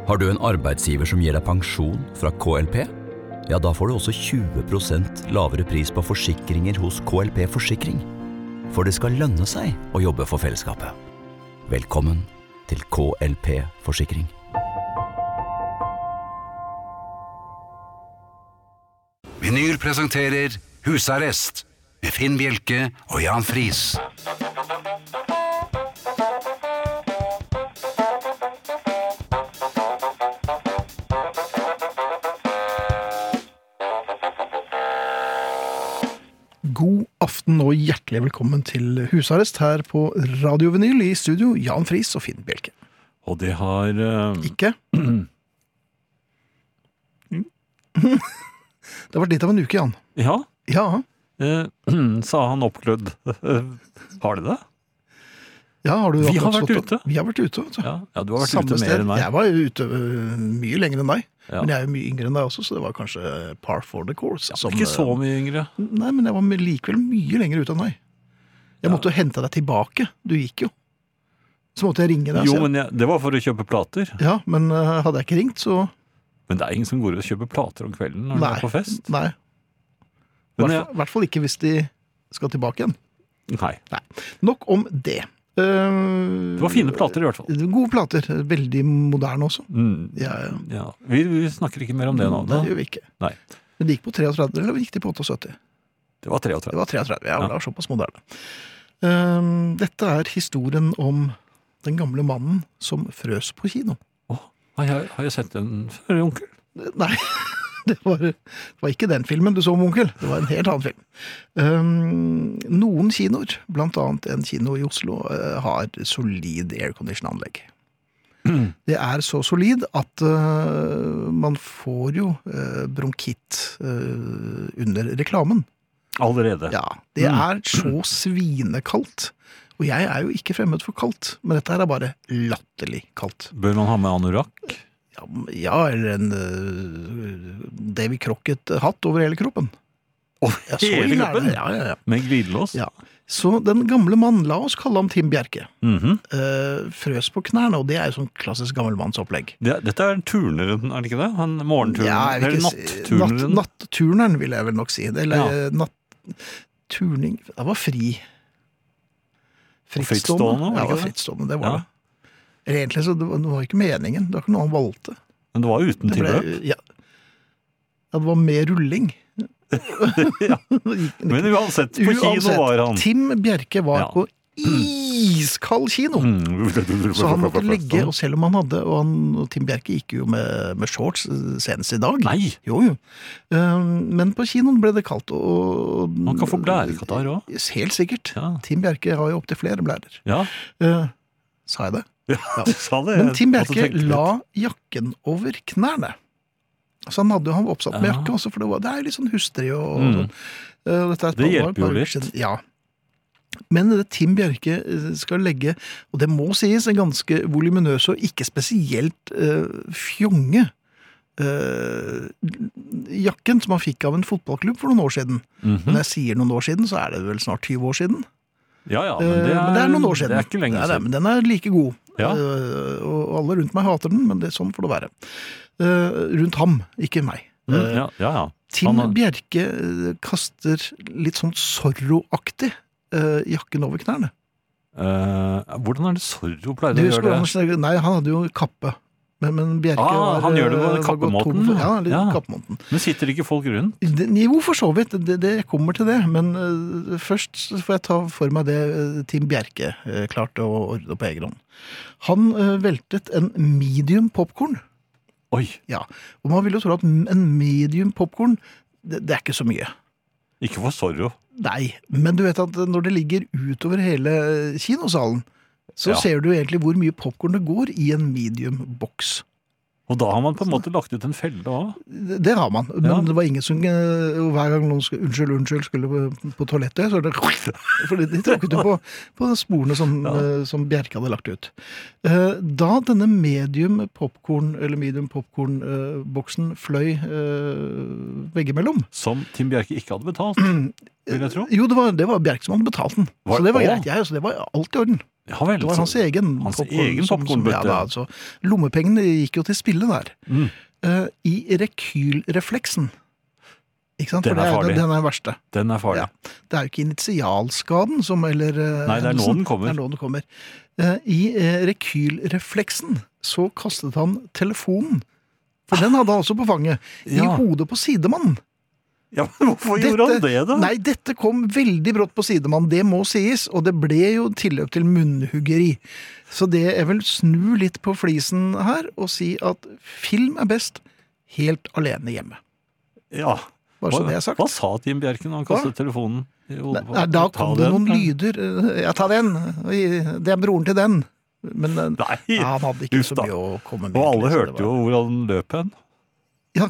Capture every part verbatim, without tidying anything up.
Har du en arbeidsgiver som gir deg pensjon fra K L P? Ja, da får du også tjue prosent lavere pris på forsikringer hos K L P Forsikring. For det skal lønne seg å jobbe for fellesskapet. Velkommen til K L P Forsikring. Vinyl presenterer Husarrest med Finn Bjelke og Jan Friis. God aften og hjertelig velkommen til Husarrest her på Radio Vinyl i studio, Jan Friis og Finn Bjelke. Og det har... Uh... Ikke? Det har vært litt av en uke, Jan. Ja? Ja. Uh, sa han oppglødd. Har det det? Ja, har du Vi har vært slått, ute. Vi har vært ute. Ja, ja, du har vært Samme ute mer sted. enn meg. Jeg var ute uh, mye lenger enn deg. Ja. Men jeg er jo mye yngre enn deg også, så det var kanskje par for the course. Ja, som, ikke så mye yngre. Nei, men jeg var likevel mye lenger ute enn deg. Jeg Ja. måtte jo hente deg tilbake. Du gikk jo. Så måtte jeg ringe deg. Jo, så jeg- men jeg, det var for å kjøpe plater. Ja, men uh, hadde jeg ikke ringt, så... Men det er ingen som går og kjøper plater om kvelden når Nei. de er på fest. Nei. I Men hvert jeg, fall- hvert fall ikke hvis de skal tilbake igjen. nei, Nok om det. Uh, det var fine plater i hvert fall. Gode plater. Veldig moderne også. Mm, Ja, ja. ja. Vi, vi snakker ikke mer om det nå. Det Da. gjør vi ikke. Nei. Men det gikk på treogtretti, eller gikk det på syttiåtte? Det var Det treogtretti. var treogtretti, ja, Ja. det var såpass moderne. Uh, dette er historien om den gamle mannen som frøs på kino. Åh, har, jeg, har jeg sett den før, onkel? Nei, det var, det var ikke den filmen du så om, onkel. Det var en helt annen film. Um, noen kinoer, blant annet en kino i Oslo, uh, har solid aircondition-anlegg. Mm. Det er så solid at uh, man får jo uh, bronkitt uh, under reklamen. Allerede. Ja, det Mm. er så svinekaldt. Og jeg er jo ikke fremmed for kaldt, men dette her er bare latterlig kaldt. Bør man ha med anorakk? Ja, ja eller en uh, Davy Crockett-hatt over hele kroppen. Og Ja, så hele ille er det. kroppen? Ja, ja, ja. Med glidelås? Ja. Så den gamle mannen, la oss kalle ham Tim Bjerke, Mhm. uh, frøs på knærne, og det er jo sånn klassisk gammelmannsopplegg. Det, dette er turneren, er det ikke det? Han morgenturneren, Ja, jeg vil eller ikke si- natturneren. Natt, natturneren vil jeg vel nok si. Eller Ja. natt, turning, det var fri. frittstående, var det Ja, det ikke var det? frittstående, det var Ja. det. Eller egentlig så det var, det var ikke meningen, det var ikke noe han valgte. Men det var uten Det ble, tilløp. ja. ja, det var mer rulling. Ja. Men uansett, på kino Uansett, var han. Tim Bjerke var Ja. på iskald kino. Mm. Så han måtte legge, og selv om han hadde, og, han, og Tim Bjerke gikk jo med, med shorts senest i dag. Nei, Jo, jo. Um, men på kinoen ble det kaldt, og... man kan få blærekatarr også. Helt sikkert. Ja, Tim Bjerke har jo opp til flere blærer. ja. Uh, sa jeg det? ja du sa det. Men Tim Jeg måtte Bjerke tenke litt. la jakken over knærne. Altså han hadde jo han var oppsatt med Ja. jakke også, for det, var, det er jo litt sånn hustrig og, og Mm. sånn. Uh, dette er et Det par- hjelper par jo uker litt. siden. Ja. Men det Tim Bjerke eh, skal legge, og det må sies, en ganske voluminøs og ikke spesielt uh, fjonge uh, jakken som han fikk av en fotballklubb for noen år siden. Mhm. Når jeg sier noen år siden, så er det vel snart tyve år siden. Ja, ja, Eh, men det er, men det er noen år siden. Det er ikke lenge Det er det, siden. men den er like god. Ja. Eh, og alle rundt meg hater den, men det er sånn får det være. Eh, rundt ham, ikke meg. Mm, Eh, ja, ja, ja. Tim Han- Bjerke eh, kaster litt sånn Zorro-aktig eh, jakken over knærne. Eh, hvordan er det Zorro pleide Du å husker gjøre han det? snakker- Nei, han hadde jo kappe. Men, men Bjerke Ah, var, han gjør det på eh, den var gått tom kappemåten. for- Ja, litt Ja. kappemåten. Men sitter ikke folk rundt? Det- Jo, for så vidt. Det, det kommer til det. Men eh, først så får jeg ta for meg det eh, Tim Bjerke eh, klarte å ordne på egen hånd. Han eh, veltet en medium popcorn. Oi, Ja, og man vil jo tro at en medium popcorn, det, det er ikke så mye. ikke for Zorro. Nei, men du vet at når det ligger utover hele kinosalen, så Ja. ser du egentlig hvor mye popcorn det går i en medium boks. Og da har man på en måte lagt ut en felle også. Det, det har man, men Ja. det var ingen som eh, hver gang noen skulle, unnskyld, unnskyld, skulle på, på toalettet, så er det for de, de tråkket jo på, på sporene som, Ja. eh, som Bjerke hadde lagt ut. Eh, Da denne medium popcorn, eller medium popcorn-boksen fløy eh, veggimellom, Som Tim Bjerke ikke hadde betalt. vil jeg tro. Jo, det var, det var Bjerke som hadde betalt den. Var- så det var Å. greit, jeg, så det var alt i orden. Ja vel. Det var så- hans egen Hans popcorn egen som- som- popcornbøtte. Ja, da, altså. Lommepengene gikk jo til spille der. Mm. Eh, I rekylrefleksen. Ikke sant? Den For er det farlig. Den er verste. Den er farlig. Ja. Det er jo ikke initialskaden som eller eh, Nei, det er nå hendelsen. den kommer. Det er nå den kommer. Eh, I eh, rekylrefleksen så kastet han telefonen. For den hadde han også på fanget. I Ja. hodet på sidemannen. Ja, men hvorfor gjorde han det da? Nei, dette kom veldig brått på sidemannen, det må sies, og det ble jo tilløp til munnhuggeri. Så det jeg vil snu litt på flisen her, og si at film er best helt alene hjemme. Ja. Bare så Hva, det er sagt. hva sa Tim Bjerke når han kastet telefonen? i hodet på- Nei, da Ta kom det den. noen lyder. Ja, ta den. Det er broren til den. Men eh, Nei, ja, han hadde ikke uff så da. mye å komme med. Og alle egentlig, så hørte det jo var- hvor han løp hen. Ja.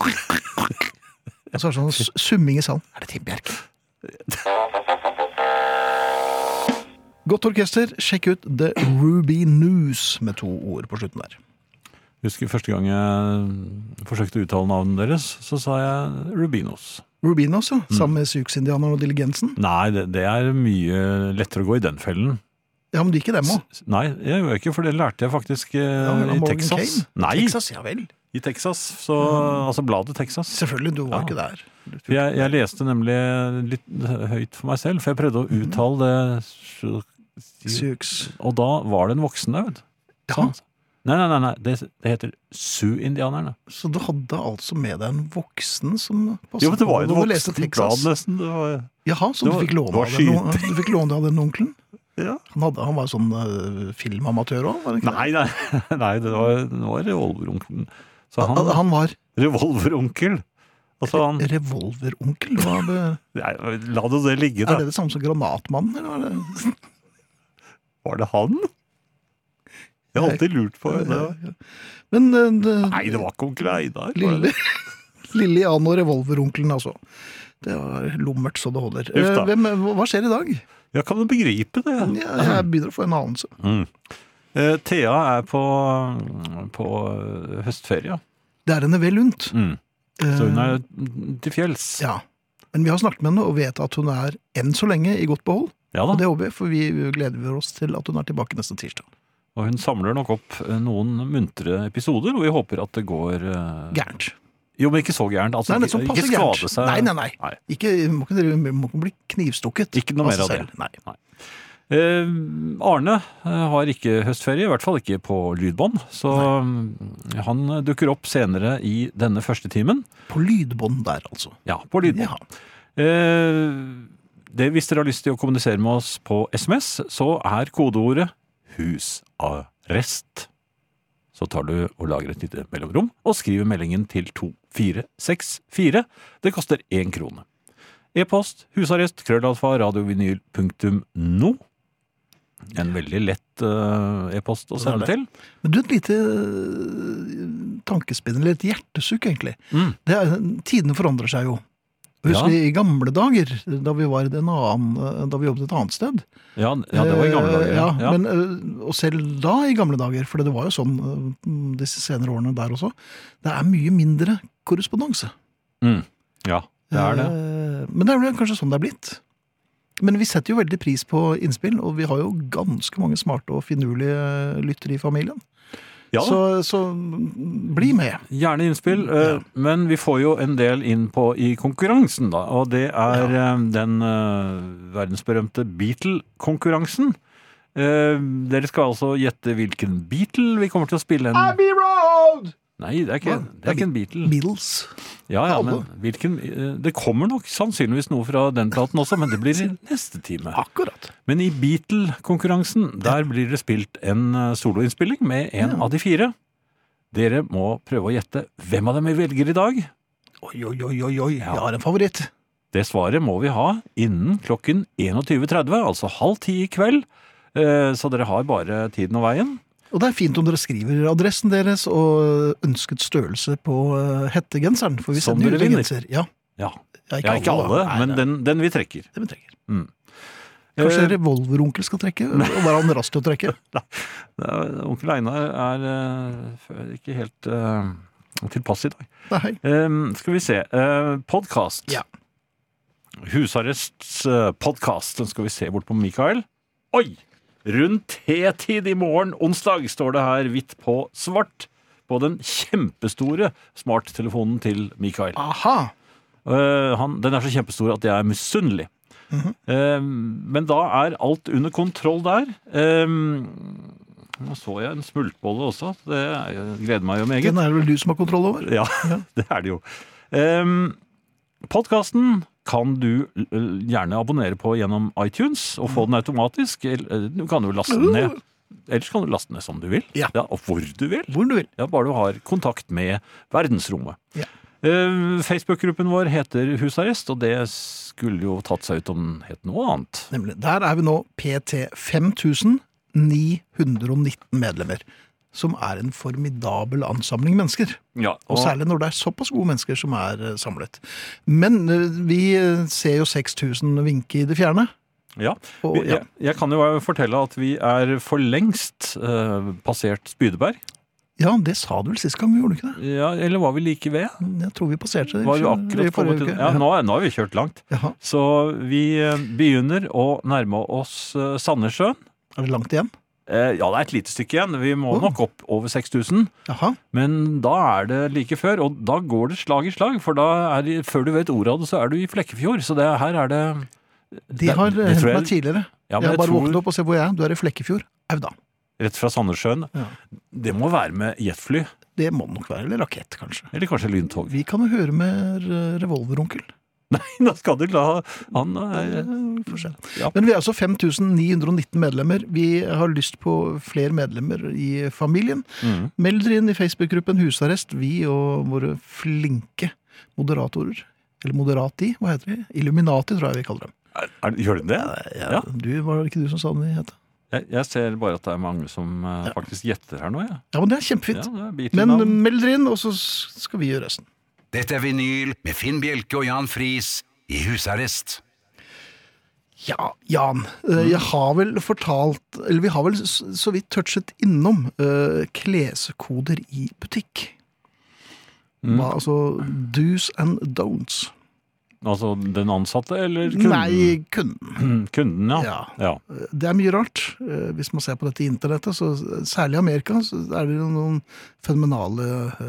Og så er det sånn s- summing i salen. Er det Tim Bjerke? Godt orkester, sjekk ut The Ruby News med to ord på slutten der. Husker første gang jeg forsøkte å uttale navnet deres, så sa jeg Rubinos. Rubinos, ja. Mm. Sammen med Syuksindianeren og Diligensen. Nei, det, det er mye lettere å gå i den fellen. Ja, men du ikke dem òg. S- Nei, jeg gjør ikke, for det lærte jeg faktisk eh, i Texas. Nei, Texas, ja vel. i Texas. Så, altså bladet Texas. Selvfølgelig, du var Ja. ikke der. For Jeg, jeg leste nemlig litt høyt for meg selv, for jeg prøvde å uttale det, Syuks. og da var det en voksen der, vet du. Ja. Sånn. Nei, nei, nei, nei. Det, det heter Sioux-indianerne. Så du hadde altså med deg en voksen som passet Jo, men det var jo på et når du leste voksen Texas? blad nesten. Det var, Jaha, så Det du var- fikk låne det var av den, no- du fikk låne av den onkelen? ja. Han, hadde, han var sånn uh, filmamatør òg, var det ikke? Nei, nei, nei, det var, det var revolveronkelen. Så det? han, Han, han var revolveronkel. Altså han, revolveronkel? Hva be- nei, la det det ligge Er da. det det samme som Granatmannen? Eller var det? Var det han? Jeg har alltid lurt på det. Men uh, det, Nei, det var ikke onkel Einar. Lille, Lille Jan og revolveronkelen, altså. Det var lummert så det holder. Uff da. Eh, Hvem, hva skjer i dag? Ja, kan du begripe det? Ja, jeg begynner å få en anelse. Mm. Eh, Thea er på, på høstferie. Det er henne vel unt. Mm. Så hun er til fjells. Ja. Men vi har snakket med henne og vet at hun er enn så lenge i godt behold. Ja Og da. det håper vi, for vi gleder oss til at hun er tilbake neste tirsdag. Og hun samler nok opp eh, noen muntre episoder, og vi håper at det går eh, Gærent. Jo, men ikke så gærent. Altså, Nei, det er sånn ikke passe skade gærent. seg. Nei, nei, nei. Nei. Ikke, må, ikke, dere må ikke bli knivstukket. Ikke noe mer seg av det. selv. Nei. Eh, Arne eh, har ikke høstferie, i hvert fall ikke på lydbånd, så mm, han dukker opp senere i denne første timen. På lydbånd der, altså. Ja, på lydbånd. Ja. Eh, det, hvis dere har lyst til å kommunisere med oss på S M S, så er kodeordet husarrest. Så tar du og lager et lite mellomrom og skriver meldingen til to fire seks fire. Det koster én krone. E-post husarrest krøllalfa radiovinyl punktum no. En veldig lett uh, e-post å sende til. Men du, et lite øh, tankespinn, eller et hjertesukk, egentlig. Mm. Det er, tidene forandrer seg jo. Husker Ja. vi i gamle dager, da vi var en annen, da vi jobbet et annet sted. Ja, ja, det var i gamle dager. Eh, Ja, Ja. Men, øh, og selv da i gamle dager, for det var jo sånn øh, disse senere årene der også, det er mye mindre korrespondanse. Mm. Ja, det er det. Eh, Men det er vel kanskje sånn det er blitt. Men vi setter jo veldig pris på innspill, og vi har jo ganske mange smarte og finurlige lyttere i familien. Ja, Så, så bli med. gjerne innspill, eh, men vi får jo en del inn på i konkurransen da, og det er eh, den eh, verdensberømte Beatle-konkurransen. Eh, dere skal altså gjette hvilken Beatle vi kommer til å spille en... Abbey Road! Nei, det er ikke, det er ikke en Beatle. Beatles. Ja, ja, Alle. men hvilken... eh, Det kommer nok sannsynligvis noe fra den platen også, men det blir i neste time. Akkurat. Men i Beatle-konkurransen, der blir det spilt en eh, soloinnspilling med en av de fire. Dere må prøve å gjette hvem av dem vi velger i dag. Oi, oi, oi, oi, oi. Jeg har en favoritt. Det svaret må vi ha innen klokken einogtyve tretti, altså halv ti i kveld. Eh, Så dere har bare tiden og veien. Og det er fint om dere skriver adressen deres og ønsket størrelse på uh, hettegenseren, for vi Som sender dere ut en vinner. genser. Ja. Ja, Ja, ja ikke alle, da. Nei, men nei, den, den vi trekker. det vi trenger. Mm. Kanskje Eh, revolveronkel skal trekke, og være han rask til å trekke. det er- Onkel Einar er eh, ikke helt eh, tilpass i dag. Nei. Eh, skal vi se. Uh, podcast. Ja. Husarrests podcast. Den skal vi se bort på Mikael. Oi! Rundt T-tid i morgen, onsdag, står det her hvitt på svart på den kjempestore smarttelefonen til Mikael. Aha! Uh, han, den er så kjempestor at jeg er misunnelig. Mm-hmm. Uh, men da er alt under kontroll der. Uh, nå så jeg en smultbolle også. Det jeg gleder meg jo meget. Den er det vel du som har kontroll over? Ja, ja. Det er det jo. Um, podcasten kan du gjerne abonnere på gjennom iTunes og få den automatisk. Du kan jo laste den ned. Ellers kan du laste den ned som du vil. Ja. Ja, og hvor du vil. Hvor du vil. Ja, bare du har kontakt med verdensrommet. Ja. Uh, Facebook-gruppen vår heter Husarrest, og det skulle jo tatt seg ut om den het noe annet. Nemlig. Der er vi nå P T fem tusen ni hundre nitten medlemmer. Som er en formidabel ansamling mennesker. Ja, og... og særlig når det er såpass gode mennesker som er samlet. Men vi ser jo seks tusen vinke i det fjerne. Ja, og, ja. Jeg, jeg kan jo fortelle at vi er for lengst uh, passert Spydeberg. Ja, det sa du vel sist gang, gjorde du ikke det? Ja, eller var vi like ved? Jeg tror vi passerte det. Var jo akkurat kommet til... Ja, nå, nå har vi kjørt langt. Jaha. Så vi begynner å nærme oss uh, Sandnessjøen. Er det langt igjen? Ja, det er et lite stykke igjen. Vi må oh. nok opp over seks tusen. Jaha. Men da er det like før, og da går det slag i slag, for da er det, før du vet ordet av det, så er du i Flekkefjord. Så det, her er det... De har det, hentet meg tidligere. Ja, jeg har bare tror... våknet opp og se hvor jeg er. Du er i Flekkefjord. Au da. Rett fra Sandnessjøen. Ja. Det må være med jetfly. Det må nok være, eller rakett, kanskje. Eller kanskje lyntog. Vi kan jo høre med revolveronkel. Nei, da skal du la han er... ja. Men vi er altså fem tusen ni hundre nitten medlemmer. Vi har lyst på flere medlemmer i familien. Mm. Meld dere inn i Facebook-gruppen Husarrest, vi og våre flinke moderatorer. Eller moderati, hva heter de? Illuminati, tror jeg vi kaller dem. Er, er, gjør de det? Ja, ja. Du, var det ikke du som sa det het? Jeg, jeg ser bare at det er mange som uh, ja. faktisk gjetter her nå. Ja, ja men det er kjempefint. Ja, det er men meld dere inn, og så skal vi gjøre resten. Dette er Vinyl med Finn Bjelke og Jan Friis i Husarrest. Ja, Jan, jeg har vel fortalt, eller vi har vel så vidt touchet innom uh, kleskoder i butikk. Mm. Hva, altså do's and don'ts. Altså den ansatte, eller kunden? Nei, kunden. Kunden, ja. ja. ja. Det er mye rart. Hvis man ser på dette internettet, så særlig i Amerika, så er det noen fenomenale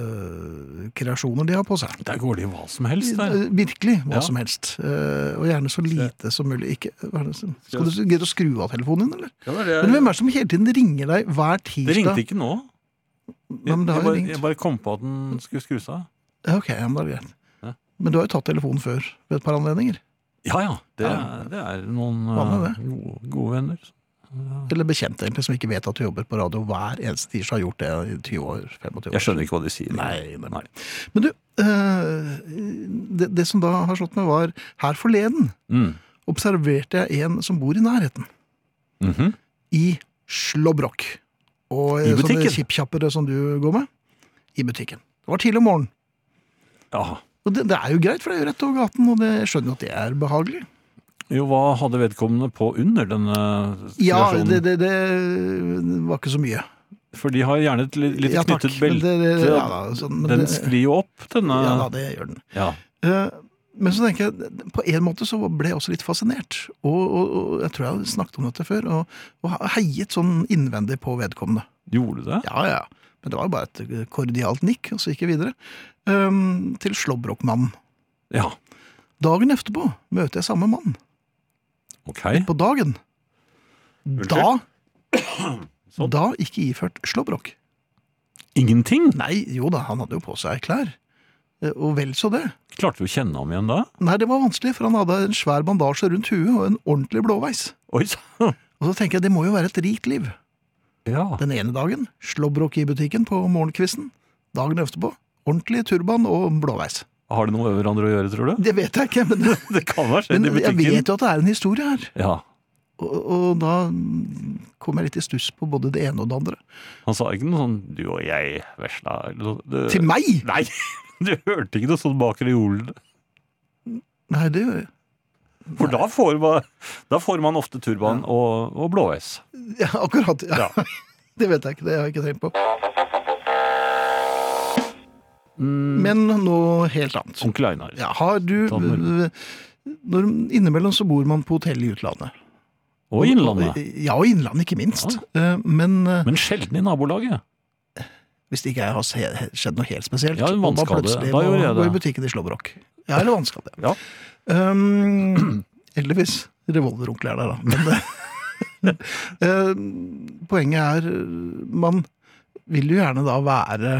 uh, kreasjoner de har på seg. Der går det jo hva som helst der. Virkelig hva ja. som helst. Uh, og gjerne så lite som mulig. Ikke, skal du gidde å skru av telefonen din, eller? Ja, det er... Men hvem er det som hele tiden ringer deg hver tirsdag? Det ringte ikke nå. Jeg, ja, det jeg, bare, jeg bare kom på at den skulle skrus av. Ok, ja, men det er greit. Men du har jo tatt telefonen før ved et par anledninger. Ja, ja. Det, ja. det er noen uh, gode, gode venner. Ja. Eller bekjente egentlig, som ikke vet at du jobber på radio hver eneste tirsdag har gjort det i tyve år, femogtyve år. Jeg skjønner ikke hva de sier. Nei, nei. nei. Men du, uh, det, det som da har slått meg var, her forleden mm. observerte jeg en som bor i nærheten. Mm-hmm. I Slåbrok. Og I butikken? Sånne kjippkjappere som du går med. I butikken. Det var tidlig om morgenen. Ja. Og det, det er jo greit, for det er jo rett over gaten, og det, jeg skjønner at det er behagelig. Jo, hva hadde vedkommende på under denne situasjonen? Ja, det, det, det var ikke så mye. For de har gjerne et litt ja, knyttet belte. Ja, sånn, den det, sklir jo opp, denne... Ja, da, det gjør den. Ja. Uh, men så tenker jeg, på en måte så ble jeg også litt fascinert. Og, og, og jeg tror jeg hadde snakket om dette før, og, og heiet sånn innvendig på vedkommende. Gjorde du det? Ja, ja. Men det var jo bare et kordialt nikk, og så gikk jeg videre. Um, til Slåbrokmannen. Ja. Dagen etterpå møter jeg samme mann. Ok. På dagen. Unnskyld? Da, sånn. Da ikke iført slåbrok. Ingenting? Nei, jo da, han hadde jo på seg klær. Og vel så det. Klarte du å kjenne ham igjen da? Nei, det var vanskelig, for han hadde en svær bandasje rundt huet og en ordentlig blåveis. Oi, så. Og så tenker jeg, det må jo være et rikt liv. Ja. Den ene dagen, slåbrok i butikken på morgenkvisten. Dagen etterpå, ordentlig turban og blåveis. Har det noe med hverandre å gjøre, tror du? Det vet jeg ikke, men, det kan være skjedd i butikken. Men jeg vet jo at det er en historie her. Ja. Og, og da kom jeg litt i stuss på både det ene og det andre. Han sa ikke noe sånn, du og jeg, vesla. Det... Til meg? Nei, du hørte ikke noe sånn bak reolene. Nei, det gjør jeg. For da får, man, da får man ofte turban ja. og, og blåveis. Ja, akkurat. Ja. Ja. Det vet jeg ikke, det har jeg ikke tenkt på. Mm. Men noe helt annet. Onkel Einar. Ja, har du... når, innimellom så bor man på hotell i utlandet. Og innlandet. Ja, og innlandet ikke minst. Ja. Men, Men sjelden i nabolaget. Hvis det ikke har skjedd noe helt spesielt. Ja, en vannskade. Da Da gjorde jeg må gå det. i butikken i Slåbrok. Ja, eller vannskade. Ja. Um, eller hvis revolveronkel er der da. Men det, uh, poenget er, man vil jo gjerne da være,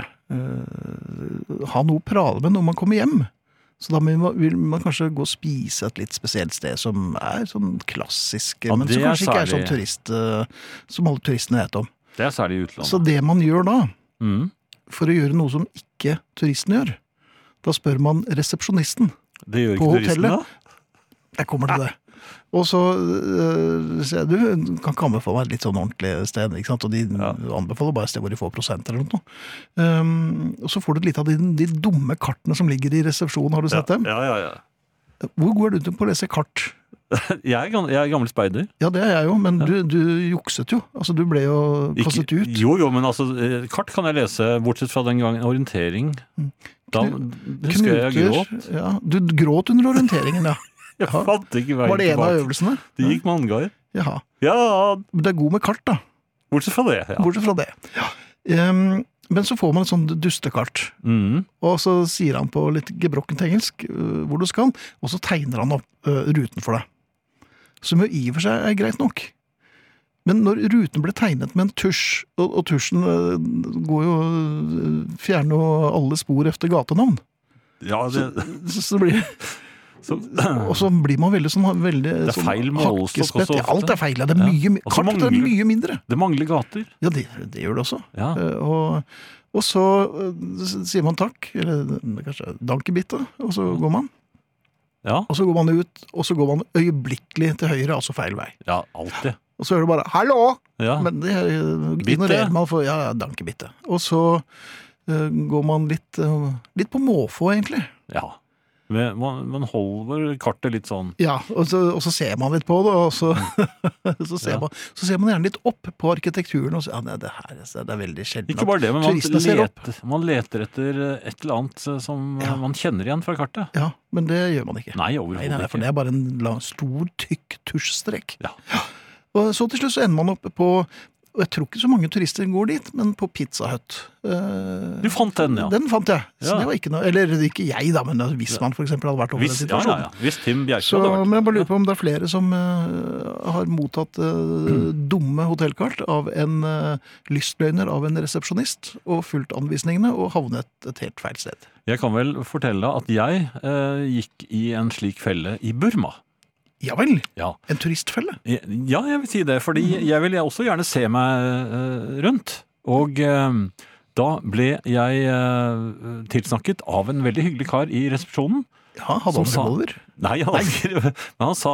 uh, ha noe å prale med når man kommer hjem. Så da vil man kanskje gå og spise et litt spesielt sted som er sånn klassisk, ja, men som kanskje ikke er sånn særlig... turist, uh, som alle turistene vet om. Det er særlig i utlandet. Så det man gjør da, mm. for å gjøre noe som ikke turisten gjør, da spør man resepsjonisten det gjør på ikke turisten, hotellet. Da? Jeg kommer til det. Og så uh, sier jeg, du kan ikke anbefale meg et litt sånn ordentlig sted, ikke sant? Og de ja. anbefaler bare et sted hvor de får prosent eller noe. Um, og så får du litt av de, de dumme kartene som ligger i resepsjonen, har du sett ja. dem? Ja, ja, ja. Hvor går du til på å lese kart? Jeg er, gammel, jeg er gammel speider. Ja, det er jeg jo, men ja. du, du jukset jo. Altså, du ble jo kastet ikke, ut. Jo, jo, men altså, kart kan jeg lese, bortsett fra den gangen orientering. Da husker jeg jeg gråt. Ja, du gråt under orienteringen, ja. Jeg fant ikke veien tilbake. Var det en av øvelsene? Det gikk manngard. Jaha. Ja. Men det er god med kart, da. Bortsett fra det, ja. Bortsett fra det. Ja. Um, men så får man et sånt dustekart. Mm. Og så sier han på litt gebrokkent engelsk uh, hvor du skal, og så tegner han opp uh, ruten for deg. Som jo i og for seg er greit nok. Men når ruten ble tegnet med en tusj, og, og tusjen uh, går jo uh, fjerner jo alle spor efter gatenavn. Ja, det... Så, så, så blir så, og så blir man veldig sånn veldig, det er sånn, feil målestokk også. Ja, alt er feil. Ja, det er mye, ja. Kartet mangler, er mye mindre. Det mangler gater. Ja, det, det gjør det også. Ja. Uh, og, og så uh, sier man takk, eller kanskje dankebitte, og så går man. Ja. Og så går man ut, og så går man øyeblikkelig til høyre, altså feil vei. Ja, alltid. Og så er det bare, hallo! Ja. Men det ignorerer man for, ja, dankebitte. Og så uh, går man litt, uh, litt på måfå, egentlig. Ja. Men man, man holder kartet litt sånn. Ja, og så, og så ser man litt på det, og så, så, ser ja. man, så ser man gjerne litt opp på arkitekturen, og så, ja, nei, det her det er veldig sjelden. Ikke bare det, men man leter, leter, man leter etter et eller annet som ja. man kjenner igjen fra kartet. Ja, men det gjør man ikke. Nei, overhodet nei, nei, for det er bare en lang, stor, tykk tusjstrek. Ja. Og så til slutt så ender man oppe på, og jeg tror ikke så mange turister går dit, men på Pizza Hut. Uh, du fant den, ja. Den fant jeg. Så ja. det var ikke noe, eller ikke jeg da, men hvis man for eksempel hadde vært over hvis, den situasjonen. Ja, ja, ja. Hvis Tim Bjerke så, hadde vært. Men jeg bare lurer på om det er flere som uh, har mottatt uh, dumme hotellkart av en uh, lystløgner av en resepsjonist, og fulgt anvisningene, og havnet et helt feil sted. Jeg kan vel fortelle at jeg uh, gikk i en slik felle i Burma. Ja vel, ja. En turistfelle? Ja, jeg vil si det, fordi jeg vil også gjerne se meg uh, rundt. Og uh, da ble jeg uh, tilsnakket av en veldig hyggelig kar i resepsjonen. Ja, hadde han revolver? Nei, han, nei. Men han sa,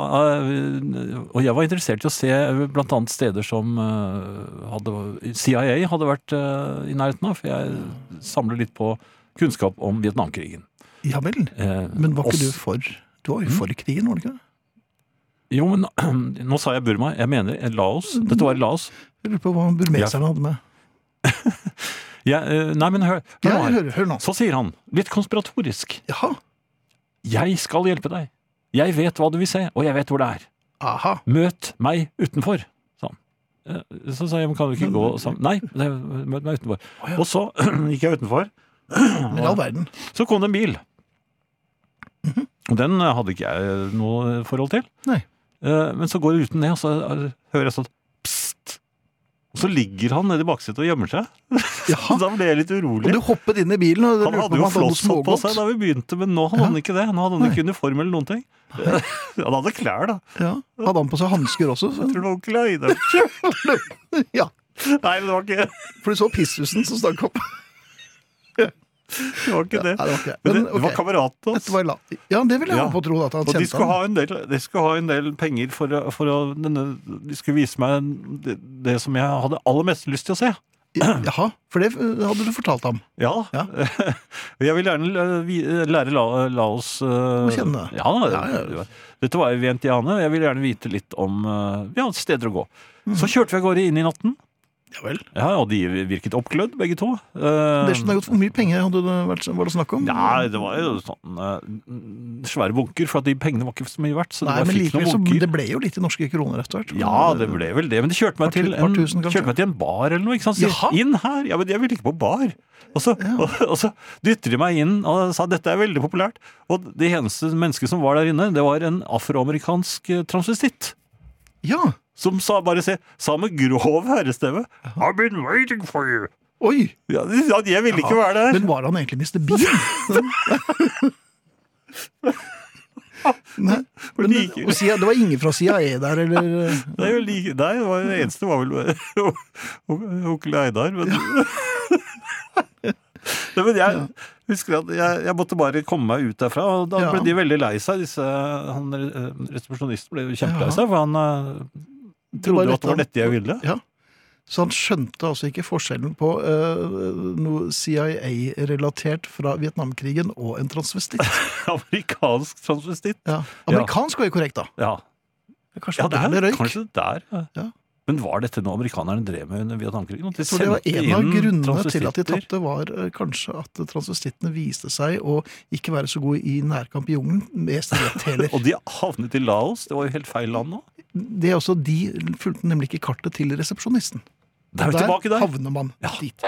uh, og jeg var interessert i å se blant annet steder som uh, hadde, C I A hadde vært uh, i nærheten av, for jeg samler litt på kunnskap om Vietnamkrigen. Ja vel, uh, men var ikke også, du for, du var jo for krigen, var det ikke det? Jo, men nå sa jeg Burma. Jeg mener Laos. Dette var Laos. Jeg lurer på hva burmeserne hadde med. ja, nei, men hør, hør, ja, hør, hør nå. Så sier han, litt konspiratorisk. Jaha. Jeg skal hjelpe deg. Jeg vet hva du vil se, og jeg vet hvor det er. Aha. Møt meg utenfor. Sånn. Så sa jeg, men kan du ikke men, gå sammen? Nei, møt meg utenfor. Å, ja. Og så gikk jeg utenfor. Men all verden. Så kom det en bil. Mm-hmm. Og den hadde ikke jeg noe forhold til. Nei. Men så går ruten ned, og så hører jeg sånn pst. Og så ligger han nede i baksetet og gjemmer seg. Jaha. Da ble jeg litt urolig. Og du hoppet inn i bilen. Og han hadde jo flosshatt på seg da vi begynte, men nå hadde ja. han ikke det. Nå hadde han ikke uniform eller noen ting. Han hadde klær, da. Ja. Hadde han på seg hansker også? Så. Jeg tror det var klær. Ja. Nei, men det var ikke. For du så pissusen som stakk opp. Det var ikke det. Ja, det var ikke. Men, men det, det var kameraten hans. Var la... Ja, det ville jeg ja. ha på tro at han og kjente de skulle, ha en del, de skulle ha en del penger for, å, for å denne, de skulle vise meg det, det som jeg hadde aller mest lyst til å se. Jaha, for det hadde du fortalt ham. Ja, ja. Jeg vil gjerne lære La, Laos uh, å kjenne. Ja, ja, ja. Dette var i Vientiane. Jeg vil gjerne vite litt om ja, steder å gå. Mm. Så kjørte vi av gårde inn i natten. Ja vel. Ja, og de virket oppglødd, begge to. Det skjønner jeg godt. Hvor mye penger hadde det vært, var det snakk om? Ja, det var jo sånn uh, svære bunker, for at de pengene var ikke så mye verdt. Så Nei, det, men fikk likevel, noen så bunker. det ble jo litt i norske kroner etter hvert. Ja, det ble vel det. Men de kjørte meg, Par tu- til par en, tusen, kanskje? kjørte meg til en bar eller noe. Ikke sant? Så, Jaha. inn her! Ja, men jeg ville ikke på bar. Og så, Ja. og, og så dytter de meg inn og sa dette er veldig populært. Og det eneste mennesket som var der inne, det var en afroamerikansk eh, transvestitt. Ja. Som sa bare se, sa med grov herrestemme I've been waiting for you. Oi! Ja, ja, jeg ville ikke være der. Men var han egentlig mister Bean? Nei, men det, like- og C I A det var ingen fra C I A der, eller? Det er jo like, nei, det, var, det eneste var vel onkel Eidar, men Nei, men jeg husker at jeg, jeg måtte bare komme meg ut derfra, og da Ja. ble de veldig lei seg. Disse, han eh, resepsjonisten ble jo kjempelei Ja. seg, for han eh, var trodde jo at dette det var han- dette jeg ville. Ja. Så han skjønte altså ikke forskjellen på uh, noe C I A-relatert fra Vietnamkrigen og en transvestitt. Amerikansk transvestitt. Ja. Amerikansk var jo korrekt, da. Ja, Kanskje ja det var der det røyk. kanskje der. Ja. Ja. Men var dette noe amerikanerne drev med under Vietnamkrigen? At de Jeg tror det var sendte en av inn grunnene til at de transvestitter? tapte, var eh, kanskje at transvestittene viste seg å ikke være så gode i nærkamp i jungelen. Mest rett heller. Og de havnet i Laos. Det var jo helt feil land nå. Det er også, De fulgte nemlig ikke kartet til resepsjonisten. Det er jo tilbake der. havner man Ja. dit.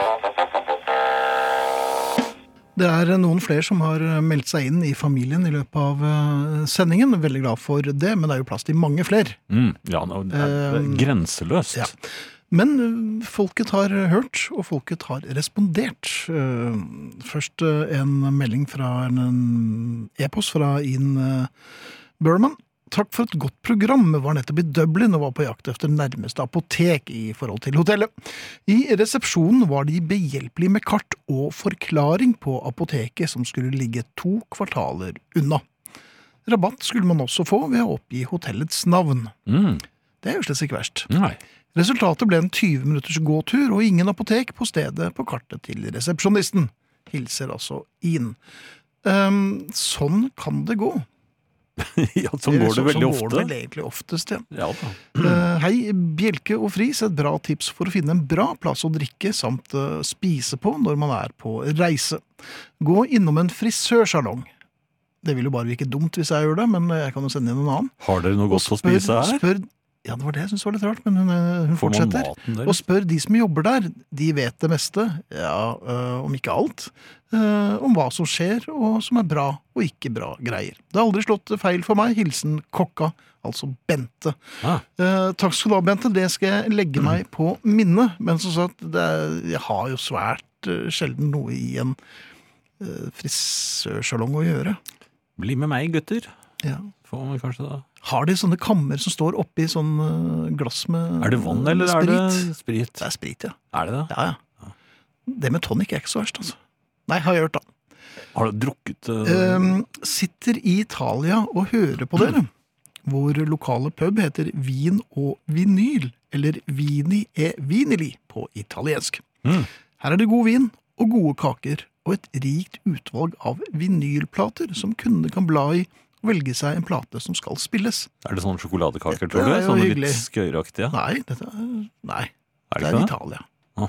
Det er noen flere som har meldt seg inn i familien i løpet av eh, sendingen. Veldig glad for det, men det er jo plass til mange flere. Mm, ja, nå- det er, det er Um, grenseløst. ja. Men eh, folket har hørt, og folket har respondert. Eh, Først eh, en melding fra en, en e-post fra Ian eh, Burman. Takk for et godt program. Var nettopp i Dublin og var på jakt efter nærmeste apotek i forhold til hotellet. I resepsjonen var de behjelpelige med kart og forklaring på apoteket som skulle ligge to kvartaler unna. Rabatt skulle man også få ved å oppgi hotellets navn. Mm, Det er jo slett ikke verst. nei. Resultatet ble en tyve minutters gåtur og ingen apotek på stedet på kartet til resepsjonisten. Hilser altså Ian. Ehm, sånn kan det gå. Ja, sånn går det Sånn veldig går ofte. det vel egentlig oftest, ja. Ja da. Eh, hei, Bjelke og Friis, et bra tips for å finne en bra plass å drikke samt eh, spise på når man er på reise. Gå innom en frisørsalong. Det vil jo bare virke dumt hvis jeg gjør det, men jeg kan jo sende inn en annen. Har dere noe Og godt å spise her? Spør, ja, det var det jeg synes var litt rart, men hun, eh, hun Får man fortsetter. maten Og deres? spør de som jobber der, de vet det meste, ja, øh, om ikke alt, øh, om hva som skjer, og som er bra og ikke bra greier. Det har aldri slått feil for meg, hilsen kokka, altså Bente. Ah. Eh, takk skal du ha, Bente, det skal jeg legge meg på minne, men som sagt, det er, jeg har jo svært øh, sjelden noe i en øh, frisørsalong å gjøre. Bli med meg, gutter. Ja. Får man kanskje da. Har de sånne kammer som står oppi sånn øh, glass med Er det vann, eller er sprit? det sprit? Det er sprit, ja. Er det det? Ja, ja. Det med tonic er ikke så verst, altså. Nei, har jeg hørt da. Har du drukket uh, Um, sitter i Italia og hører på dere. Vår lokale pub heter Vin og Vinyl, eller Vini e Vinili på italiensk. mm. Her er det god vin og gode kaker, og et rikt utvalg av vinylplater som kundene kan bla i og velge seg en plate som skal spilles. Er det sånne sjokoladekaker, Dette tror du? er jo Sånne hyggelig. litt skøyeraktige? Nei, dette er, nei, Er det det er ikke det? Italia. Ah.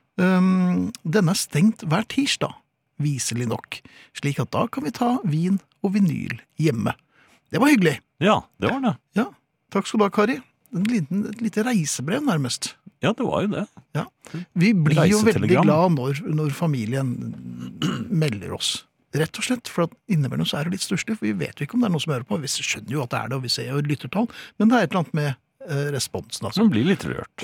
Um, denne er stengt hver tirsdag, viselig nok, slik at da kan vi ta vin og vinyl hjemme. Det var hyggelig. Ja, det var det. Ja, takk skal du ha, Kari. En liten, et lite reisebrev, nærmest. Ja, det var jo det. Vi blir jo veldig Reisetelegram. glad når, når familien melder oss. Rett og slett, for at innimellom så er det litt stusslig, for vi vet jo ikke om det er noe som hører på. Vi skjønner jo at det er det, og vi ser jo lyttertall, men det er et eller annet med eh, responsen, altså. Man blir litt rørt.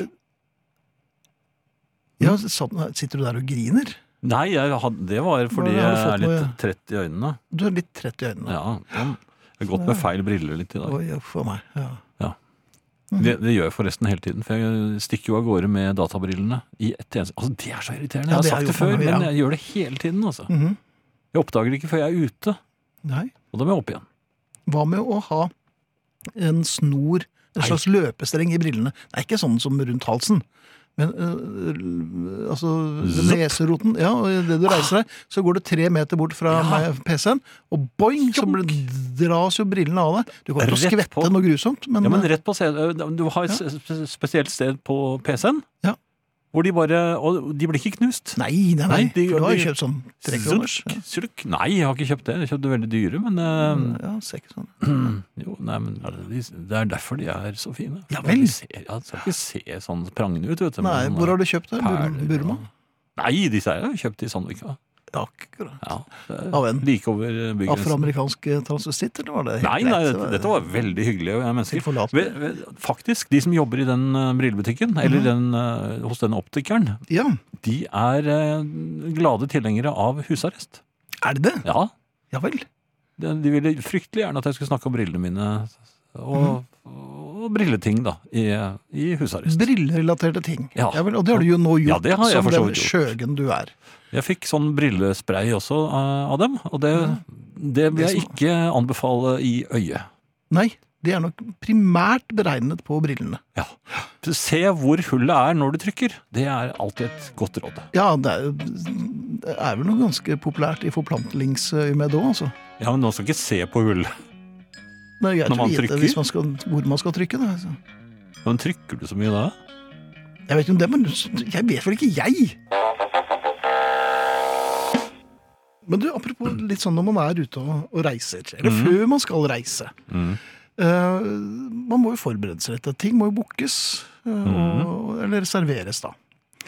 Ja, sånn, sitter du der og griner? Nei, jeg had, det var fordi Hva har du jeg fått er litt noe- trett i øynene. Du er litt trett i øynene. Ja, jeg har gått med feil briller litt i dag. Oi, for meg, ja. Det, det gjør jeg forresten hele tiden, for jeg stikker jo av gårde med databrillene i ett eneste. Altså, det er så irriterende. Ja, Jeg det har er sagt jo det før, for meg, men ja. jeg gjør det hele tiden, altså. Mhm. Jeg oppdager det ikke før jeg er ute, Nei. og da må jeg opp igjen. Hva med å ha en snor, en Nei. slags løpestreng i brillene? Det er ikke sånn som rundt halsen, men øh, altså Zup. neseroten, ja, og i det du reiser deg, så går det tre meter bort fra Ja. meg, P C-en, og boing, så ble, dras jo brillene av deg. Du kommer til å Rett skvette på. noe grusomt, men, Ja, men rett på C D, du har et Ja. s- spesielt sted på P C-en. Ja. Hvor de bare, og de blir ikke knust. Nei, nei, nei, Nei, de- for du har de- jo kjøpt sånn tre kroners. Slurk, slurk. Nei, jeg har ikke kjøpt det. Jeg kjøpte veldig dyre, men eh, Ja, ser ikke sånn. jo, nei, men de, det er derfor de er så fine. Ja vel. De ser, ja, det skal ikke se sånn prangende ut, vet du. Nei, hvor har du kjøpt det? Bur- Perler, Burma? og- Nei, disse er jo kjøpt i Sandvika. Akkurat. Ja, det er Av en like over bygrensen. Afroamerikansk transvestitt, eller var det helt Nei, nei, greit? dette, dette var veldig hyggelige mennesker. Tilforlatelig. Ve- ve- Faktisk, de som jobber i den eh, brillebutikken, Mhm. eller den, eh, hos den optikeren, Ja, de er eh, glade tilhengere av husarrest. er det det? Ja, Ja vel. de, de ville fryktelig gjerne at jeg skulle snakke om brillene mine, og, og brilleting da, i, i husarrest. Brillerelaterte ting. Ja. vel, og det har du jo nå gjort, Ja, det har jeg som for så den vidt gjort. skjøgen du er. Jeg fikk sånn brillespray også eh, av dem, og det, det vil jeg ikke anbefale i øyet. Nei, det er nok primært beregnet på brillene. Ja. Se hvor hullet er når du trykker. Det er alltid et godt råd. Ja, det er, det er vel noe ganske populært i forplantningsøyemed òg, altså. Ja, men nå skal ikke se på hullet. Det er greit Når å man vite trykker? hvis man skal, hvor man skal trykke det. Altså. Men trykker du så mye da? Jeg vet ikke om det, men jeg vet vel ikke jeg! Men du, apropos litt sånn når man er ute og, og reiser, eller Mhm. før man skal reise. Mm. eh, man må jo forberede seg litt. Ting må jo bookes, eh, Mhm. og, eller reserveres da.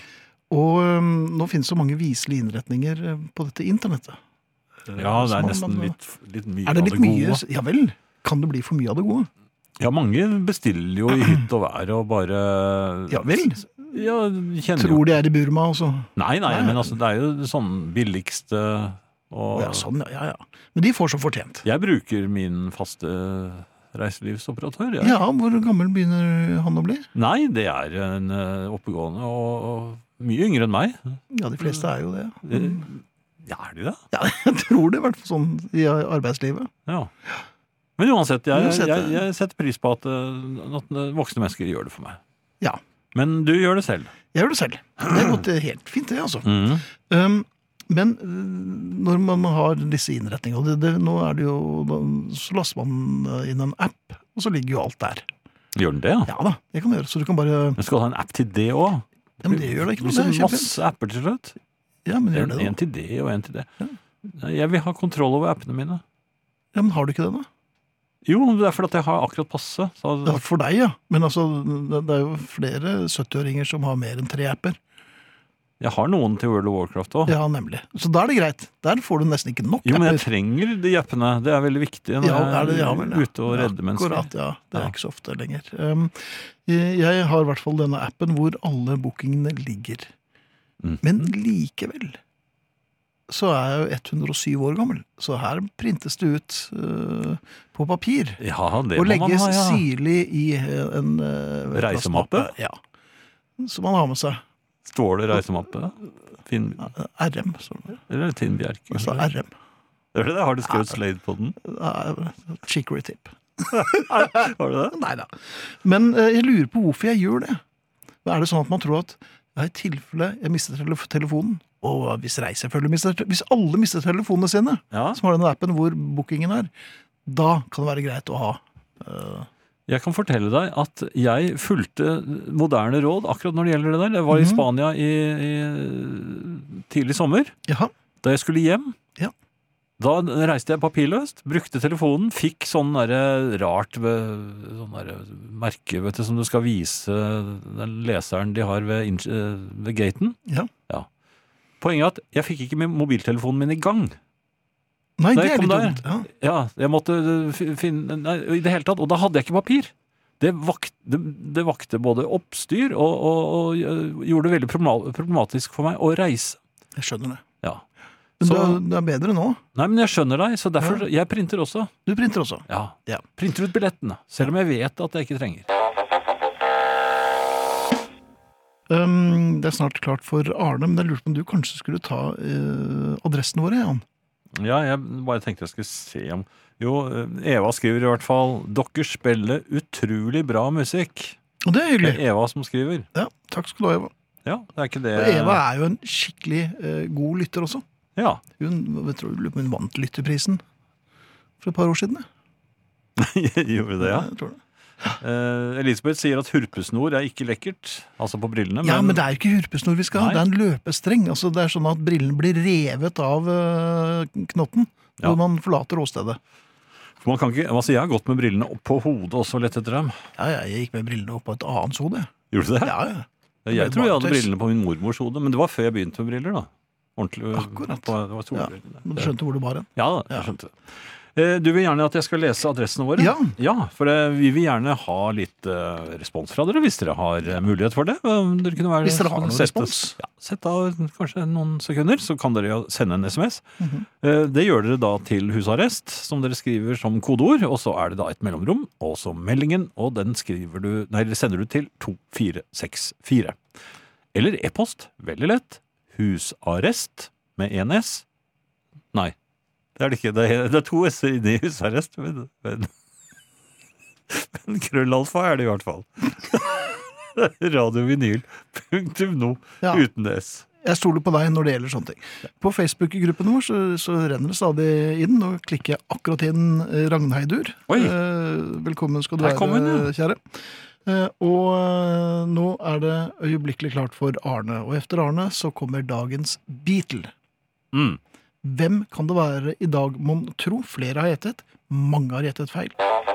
Og eh, nå finnes så mange viselige innretninger eh, på dette internettet. Ja, det Så er man- nesten man- litt, litt mye Er det av litt det gode. mye? Ja vel. Kan det bli for mye av det gode? Ja, mange bestiller jo i hytt og vær og bare... Ja vel. Ja, kjenner jo. Tror de er i Burma også. Nei, nei, Nei. men altså, det er jo sånn billigste... Og Ja, sånn, ja, ja. Men de får som fortjent. jeg bruker min faste reiselivsoperatør. jeg. Ja, hvor gammel begynner han å bli? Nei, det er en eh, oppegående og, og mye yngre enn meg. Ja, de fleste er jo det. Eh, Ja, er de det? Ja, jeg tror det, i hvert fall sånn i arbeidslivet. Ja. Men uansett, jeg, Uansett, jeg, ja. jeg setter pris på at, eh, at voksne mennesker gjør det for meg. Ja, Men du gjør det selv. jeg gjør det selv. Det er gått helt fint, det, altså. Mm. Um, men uh, når man har disse innretningene, og det, det, nå er det jo, da- så laster man uh, inn en app, og så ligger jo alt der. Gjør den det, ja? Ja da, det kan du gjøre, så du kan bare... Men skal du ha en app til det også? Ja, men det gjør da ikke noe, Så det er kjempefint. masse apper til slutt. Ja, men gjør En, det en da. til det og en til det. Nei, Jeg vil ha kontroll over appene mine. Ja, men har du ikke det da? Jo, det er fordi at jeg har akkurat passe. Så, Ja, for deg, ja. Men altså, det det er jo flere sytti-åringer som har mer enn tre apper. jeg har noen til World of Warcraft også. Ja, nemlig. Så da er det greit. Der får du nesten ikke nok Jo, men jeg apper. trenger de appene. Det er veldig viktig når Ja, er det, ja, jeg vel, er ja. ute og redder mennesker. Akkurat, ja. Det er Ja. ikke så ofte lenger. Um, jeg har i hvert fall denne appen hvor alle bookingene ligger. Mhm. Men likevel så er jeg jo hundre og syv år gammel. Så her printes det ut uh, på papir. Ja, det Og må man legges ha, ja. sirlig i uh, en uh, Reisemappe? Ja. Så man har med seg Står det reisemappe? Finn, uh, R M. Så, eller Tinn Bjerke? altså R M. Det er det, har du skrevet Slade på den? Uh, Chicory tip. Har du det? Nei da. Men uh, jeg lurer på hvorfor jeg gjør det. Er det sånn at man tror at ja, i tilfelle jeg mister telef telefonen, og hvis reisefølger mister Hvis alle mister telefonene sine, Ja. som har den appen hvor bookingen er, da kan det være greit å ha uh, Jeg kan fortelle deg at jeg fulgte moderne råd akkurat når det gjelder det der. Jeg var i Mhm. Spania i, i tidlig sommer. Jaha. Da jeg skulle hjem, Ja. da reiste jeg papirløst, brukte telefonen, fikk sånn derre rart ved- sånn derre merke vet du, som du skal vise den leseren de har ved, inn- eh, ved gaten. Ja. Poenget er at jeg fikk ikke min- mobiltelefonen min i gang. Nei, Da det jeg er kom litt der. dumt. Ja. Ja, jeg måtte eh, fi- finne Nei, i det hele tatt. Og da hadde jeg ikke papir. Det, vakt, det, det vakte både oppstyr og, og, og eh, gjorde det veldig problema- problematisk for meg å reise. Jeg skjønner det. Ja. Men Så- det, er, det er bedre nå. Nei, men jeg skjønner deg, så derfor Jeg printer også. Du printer også. Ja. Ja. Printer ut billettene, selv om jeg vet at jeg ikke trenger. Um, det er snart klart for Arne, men jeg lurte på om du kanskje skulle ta uh, adressen vår, Jan. Ja, jeg bare tenkte jeg skulle se om Jo, eh, Eva skriver i hvert fall Dere spiller utrolig bra musikk. Og det er Det hyggelig. er Eva som skriver. Ja, takk skal du ha, Eva. Ja, det er ikke det Og Eva er jo en skikkelig uh, god lytter også. Ja. Hun, vet du, hun vant lytterprisen for et par år siden. jeg. Gjorde det, ja. Jeg tror det. Eh, Elisabeth sier at hurpesnor er ikke lekkert, altså på brillene. Ja, men det er jo ikke hurpesnor vi skal ha, Nei. det er en løpestreng. Altså, det er sånn at brillen blir revet av uh, knotten Ja. når man forlater åstedet. For man kan ikke, altså jeg har gått med brillene opp på hodet og så lett etter dem. Ja, ja, jeg gikk med brillene opp på et annet hode. Gjorde du det? Ja, ja. Jeg Det tror jeg var hadde tøys. brillene på min mormors hode, men det var før jeg begynte med briller da. Ordentlig. Akkurat. På, det var Ja, solbriller. men du skjønte hvor du bar den? Ja, jeg skjønte det. Eh, Du vil gjerne at jeg skal lese adressene våre? Ja. Ja, for det, vi vil gjerne ha litt eh, respons fra dere, hvis dere har eh, mulighet for det. Um, dere kunne være, Hvis dere har noen sette- respons. Ja, sett av kanskje noen sekunder, så kan dere jo sende en sms. Mhm. Eh, Det gjør dere da til husarrest, som dere skriver som kodeord, og så er det da et mellomrom, og så meldingen, og den skriver du, nei, eller sender du til to fire seks fire. Eller e-post, veldig lett, husarrest med en S. Nei, det er det ikke. Det er, det er to S-er inne i husarrest, men, men, men krøllalfa er det i hvert fall. Radiovinyl punktum no Ja. uten S. Jeg stoler på deg når det gjelder sånne ting. På Facebook-gruppen vår så, så renner det stadig inn. Nå klikker jeg akkurat inn eh, Ragnheidur. Oi. Eh, velkommen skal du Her være, kom hun, ja. kjære. Eh, og eh, nå er det øyeblikkelig klart for Arne. Og efter Arne så kommer dagens Beatle. Mm. Hvem kan det være i dag, mon tro? Flere har gjettet. Mange har gjettet feil.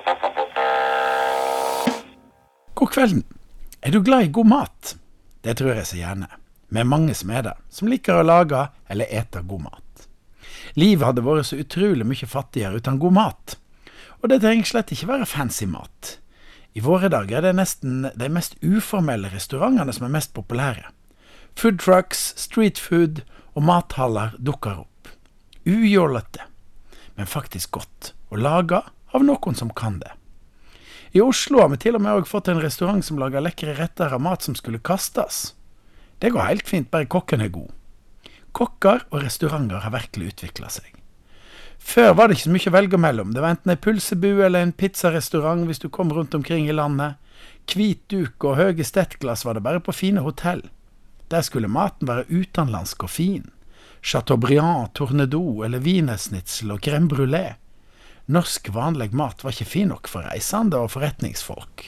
God kvelden. Er du glad i god mat? Det tror jeg så gjerne. Med mange som er det, som liker å lage eller ete god mat. Livet hadde vært så utrolig mye fattigere uten god mat. Og det trenger slett ikke være fancy mat. I våre dager er det nesten de mest uformelle restaurantene som er mest populære. Food trucks, street food og mathaller dukker opp. Ujålete, men faktisk godt, og laget av noen som kan det. I Oslo har vi til og med også fått en restaurant som lager lekre retter av mat som skulle kastes. Det går helt fint, bare kokken er god. Kokker og restauranter har virkelig utviklet seg. Før var det ikke så mye å velge mellom. Det var enten en pulsebu eller en pizzarestaurant hvis du kom rundt omkring i landet. Hvit duk og høye stettglass var det bare på fine hotell. Der skulle maten være utenlandsk og fin. Chateaubriand, Tournedo eller wienersnitzel og crème brûlée. Norsk vanlig mat var ikke fin nok for reisende og forretningsfolk.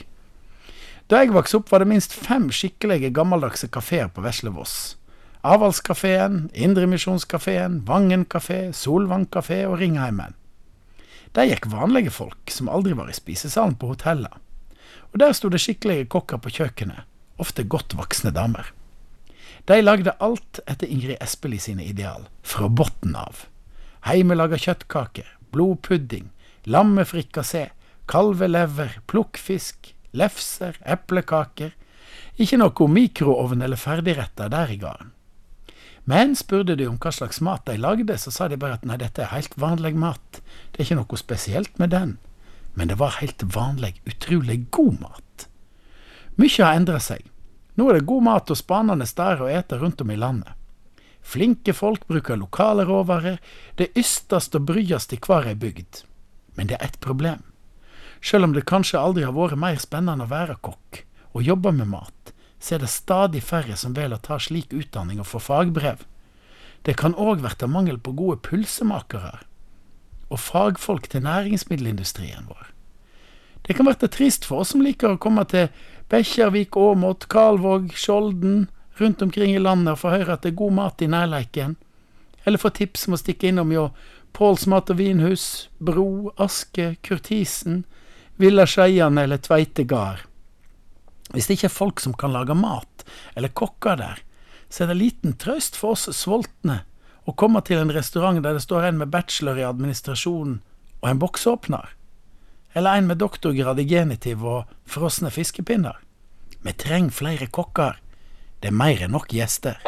Da jeg vokste opp var det minst fem skikkelige gammeldagse kaféer på Veslevoss. Avalskaféen, Indremisjonskaféen, Vangen kafé, Solvang kafé og Ringheimen. Der gikk vanlige folk som aldri var i spisesalen på hotellet. Og der stod det skikkelige kokker på kjøkkenet, ofte godt voksne damer. De lagde alt etter Ingrid Espelid sine ideal, fra botten av. Heimelaga kjøttkaker, blodpudding, lammefrikassé, kalvelever, plukkfisk, lefser, eplekaker. Ikke noe mikroovn eller ferdigretter der i garden. Men spurte de om hva slags mat de lagde, så sa de bare at nei, dette er helt vanlig mat. Det er ikke noe spesielt med den. Men det var helt vanlig, utrolig god mat. Mye har endret seg. Nå er det god mat og spanende steder å ete rundt om i landet. Flinke folk bruker lokale råvarer, det ystast og bryast i hver ei bygd. Men det er et problem. Selv om det kanskje aldri har vært mer spennende å være kokk og jobbe med mat, så er det stadig færre som vil å ta slik utdanning og få fagbrev. Det kan også være mangel på gode pulsemakere og fagfolk til næringsmiddelindustrien vår. Det kan være trist for oss som liker å komme til Bekkjarvik, Åmot, Kalvåg, Skjolden, rundt omkring i landet og få høre at det er god mat i nærleiken, eller få tips om å stikke innom jo Påls mat og vinhus, Bro, Aske, Kurtisen, Villa Skeian eller Tveitegard. Hvis det ikke er folk som kan lage mat, eller kokker der, så er det liten trøst for oss svoltne å komme til en restaurant der det står en med bachelor i administrasjon og en boksåpner, eller en med doktorgrad i genitiv og frosne fiskepinner. Vi trenger flere kokker. Det er mer enn nok gjester.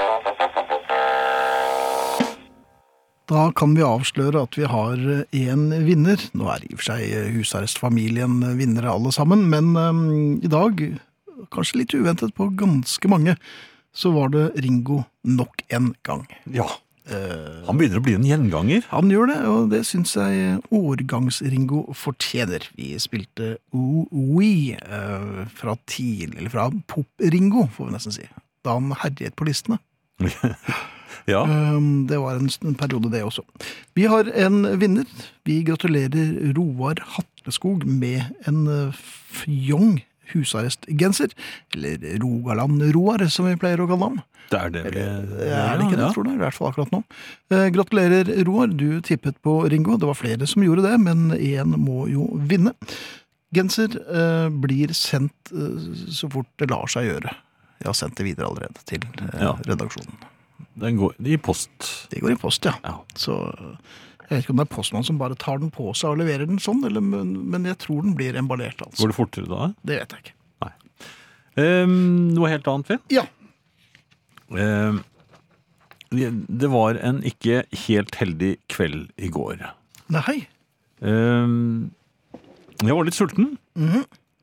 Da kan vi avsløre at vi har en vinner. Nå er i og for seg husarrestfamilien vinnere alle sammen, men um, i dag, kanskje litt uventet på ganske mange, så var det Ringo nok en gang. Ja, han begynner å bli en gjenganger. Han gjør det, og det synes jeg årgangs-Ringo fortjener. Vi spilte O-Wee uh, fra tidlig, eller fra Pop-Ringo, får vi nesten si, da han herjet på listene. Ja. Um, Det var en, en periode det også. Vi har en vinner. Vi gratulerer Roar Hatleskog med en uh, fjong husarrestgenser. Eller Rogaland-Roar, som vi pleier å kalle ham. Det er det vi Er det ikke det, tror du? I hvert fall akkurat nå. Eh, gratulerer, Roar. Du tippet på Ringo. Det var flere som gjorde det, men én må jo vinne. Genser eh, blir sendt eh, så fort det lar seg gjøre. Jeg har sendt det videre allerede til eh, Ja. redaksjonen. Den går i post. Det går i post, ja. Ja. Så jeg vet ikke om det er postmann som bare tar den på seg og leverer den sånn, eller, men, men jeg tror den blir emballert, altså. Går det fortere da? Det vet jeg ikke. Um, noe helt annet, Finn? Ja. Um, det var en ikke helt heldig kveld i går. Nei. Um, jeg var litt sulten. Mhm.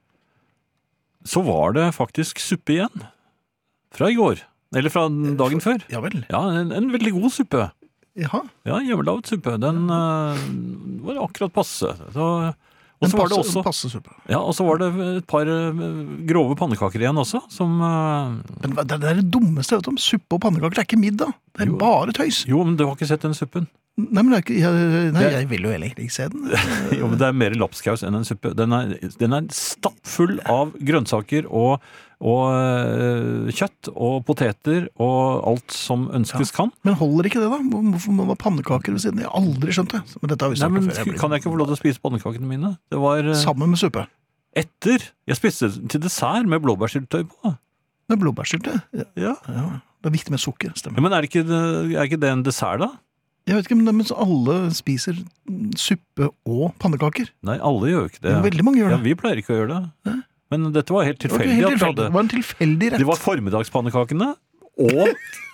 Så var det faktisk suppe igjen. Fra i går. Eller fra dagen før. Ja vel. Ja, en, en veldig god suppe. Jaha. Ja, hjemmelaget suppe. Den uh, var akkurat passe. Så, og En så var det passe, også passe suppe. Ja, og så var det et par uh, grove pannekaker igjen også, som uh, Men det, det er det dummeste jeg vet om. Suppe og pannekaker, det er ikke middag. Det er Jo. bare tøys. Jo, men du har ikke sett den suppen. Nei, men det er ikke, jeg, nei, Det- jeg vil jo heller ikke se den. Jo, men det er mer lapskaus enn en suppe. Den er, den er stappfull av grønnsaker og, og øh, kjøtt og poteter og alt som ønskes kan. Men holder ikke det, da? Hvorfor må det ha pannekaker ved siden? Jeg har aldri skjønt det. Men dette har vi Nei, snakket men om før. blir- Kan jeg ikke få lov til å spise pannekakene mine? Det var øh, Sammen med suppe. etter. Jeg spiste til dessert med blåbærsyltetøy på. Med blåbærsylte. Ja, Ja. ja. Det er viktig med sukker, Ja, stemmer. men er ikke, det, er ikke det en dessert, da? Jeg vet ikke, men mens alle spiser suppe og pannekaker. Nei, alle gjør jo ikke det. Men veldig mange gjør Ja, det. vi pleier ikke å gjøre det. Men dette var helt Det var, tilfeldig. helt at vi tilfeldig. hadde- det var en tilfeldig rett. Det var formiddagspannekakene og,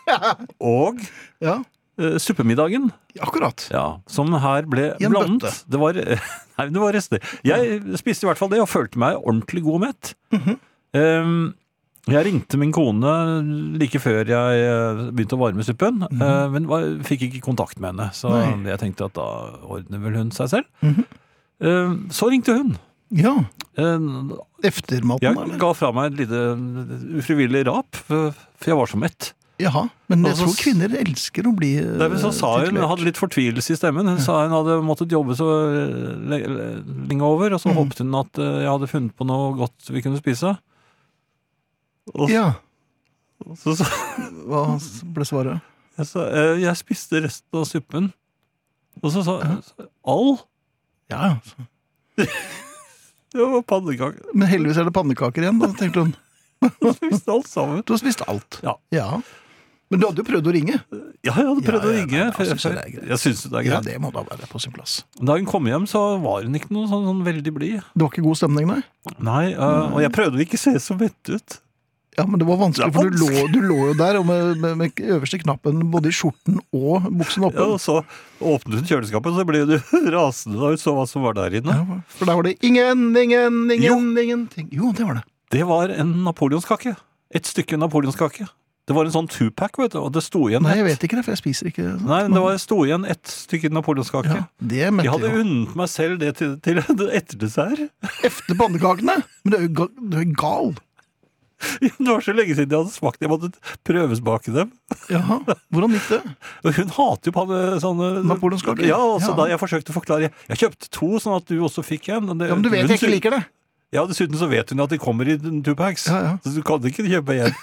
og Ja, eh, suppemiddagen. akkurat. Ja, som her ble I en blandet. bøtte. Det var, nei, det var rester. Jeg spiste i hvert fall det, og følte meg ordentlig god og mett. Mhm. um, jeg ringte min kone like før jeg eh, begynte å varme suppen, eh, men var, fikk ikke kontakt med henne. Så Mhm. Nei. jeg tenkte at da ordner vel hun seg selv. Mhm. Um, så ringte hun. Ja, Um, eftermaten, jeg eller? ga fra meg et lite ufrivillig rap, for jeg var så mett. Jaha, men jeg Og så tror kvinner elsker å bli eh, Dermed så sa hun, hun titulert. hadde litt fortvilelse i stemmen. Hun sa hun hadde måttet jobbe så le- le- lenge over, og så Mhm. håpet hun at eh, jeg hadde funnet på noe godt vi kunne spise. Og Ja, så sa hva ble svaret? jeg, sa, eh, jeg spiste resten av suppen. Og så sa hun all. Ja, ja. Det var pannekaker. Men heldigvis er det pannekaker igjen, da, tenkte hun. Hun spiste alt sammen. Du har spist alt. Ja. Men du hadde jo prøvd å ringe. Ja, jeg hadde prøvd Ja, å ja, ringe. nei, før- jeg synes før- det er greit. Jeg syns det er Ja, greit. det må da være på sin plass. Da hun kom hjem, så var hun ikke noe sånn, sånn veldig blid. Det var ikke god stemning, nei? Nei, eh, og jeg prøvde å ikke se så mett ut. Ja, men det var vanskelig, Det er for du lå, vanskelig. du lå jo der og med, med, med øverste knappen både i skjorten og buksen oppe. Ja, og så åpnet hun kjøleskapet, så ble du rasende da hun så hva som var der inne. Ja, for der var det ingen, ingen, ingen, ingenting. Jo, det var det. Det var en napoleonskake. Et stykke napoleonskake. Det var en sånn two-pack, vet du, og det sto igjen Nei, jeg ett. vet ikke det, for jeg spiser ikke sånt. Nei, det var, sto igjen ett stykke napoleonskake. Ja, det mente Jeg hadde jeg jo. unnet meg selv det til, til etter dessert. Efter pannekakene! Men du er jo ga, du er gal. Det var så lenge siden jeg hadde smakt det. Jeg måtte prøvesmake dem. Jaha, hvordan gikk det? Og hun hater jo panne, sånne Napoleonskaker? Ja, og så Ja. da jeg forsøkte å forklare Jeg, jeg kjøpte to, sånn at du også fikk en. Det, Ja, men du vet hun jeg ikke sy- liker det. Ja, dessuten så vet hun at de kommer i two-packs. Ja, ja. Så du kan ikke kjøpe igjen.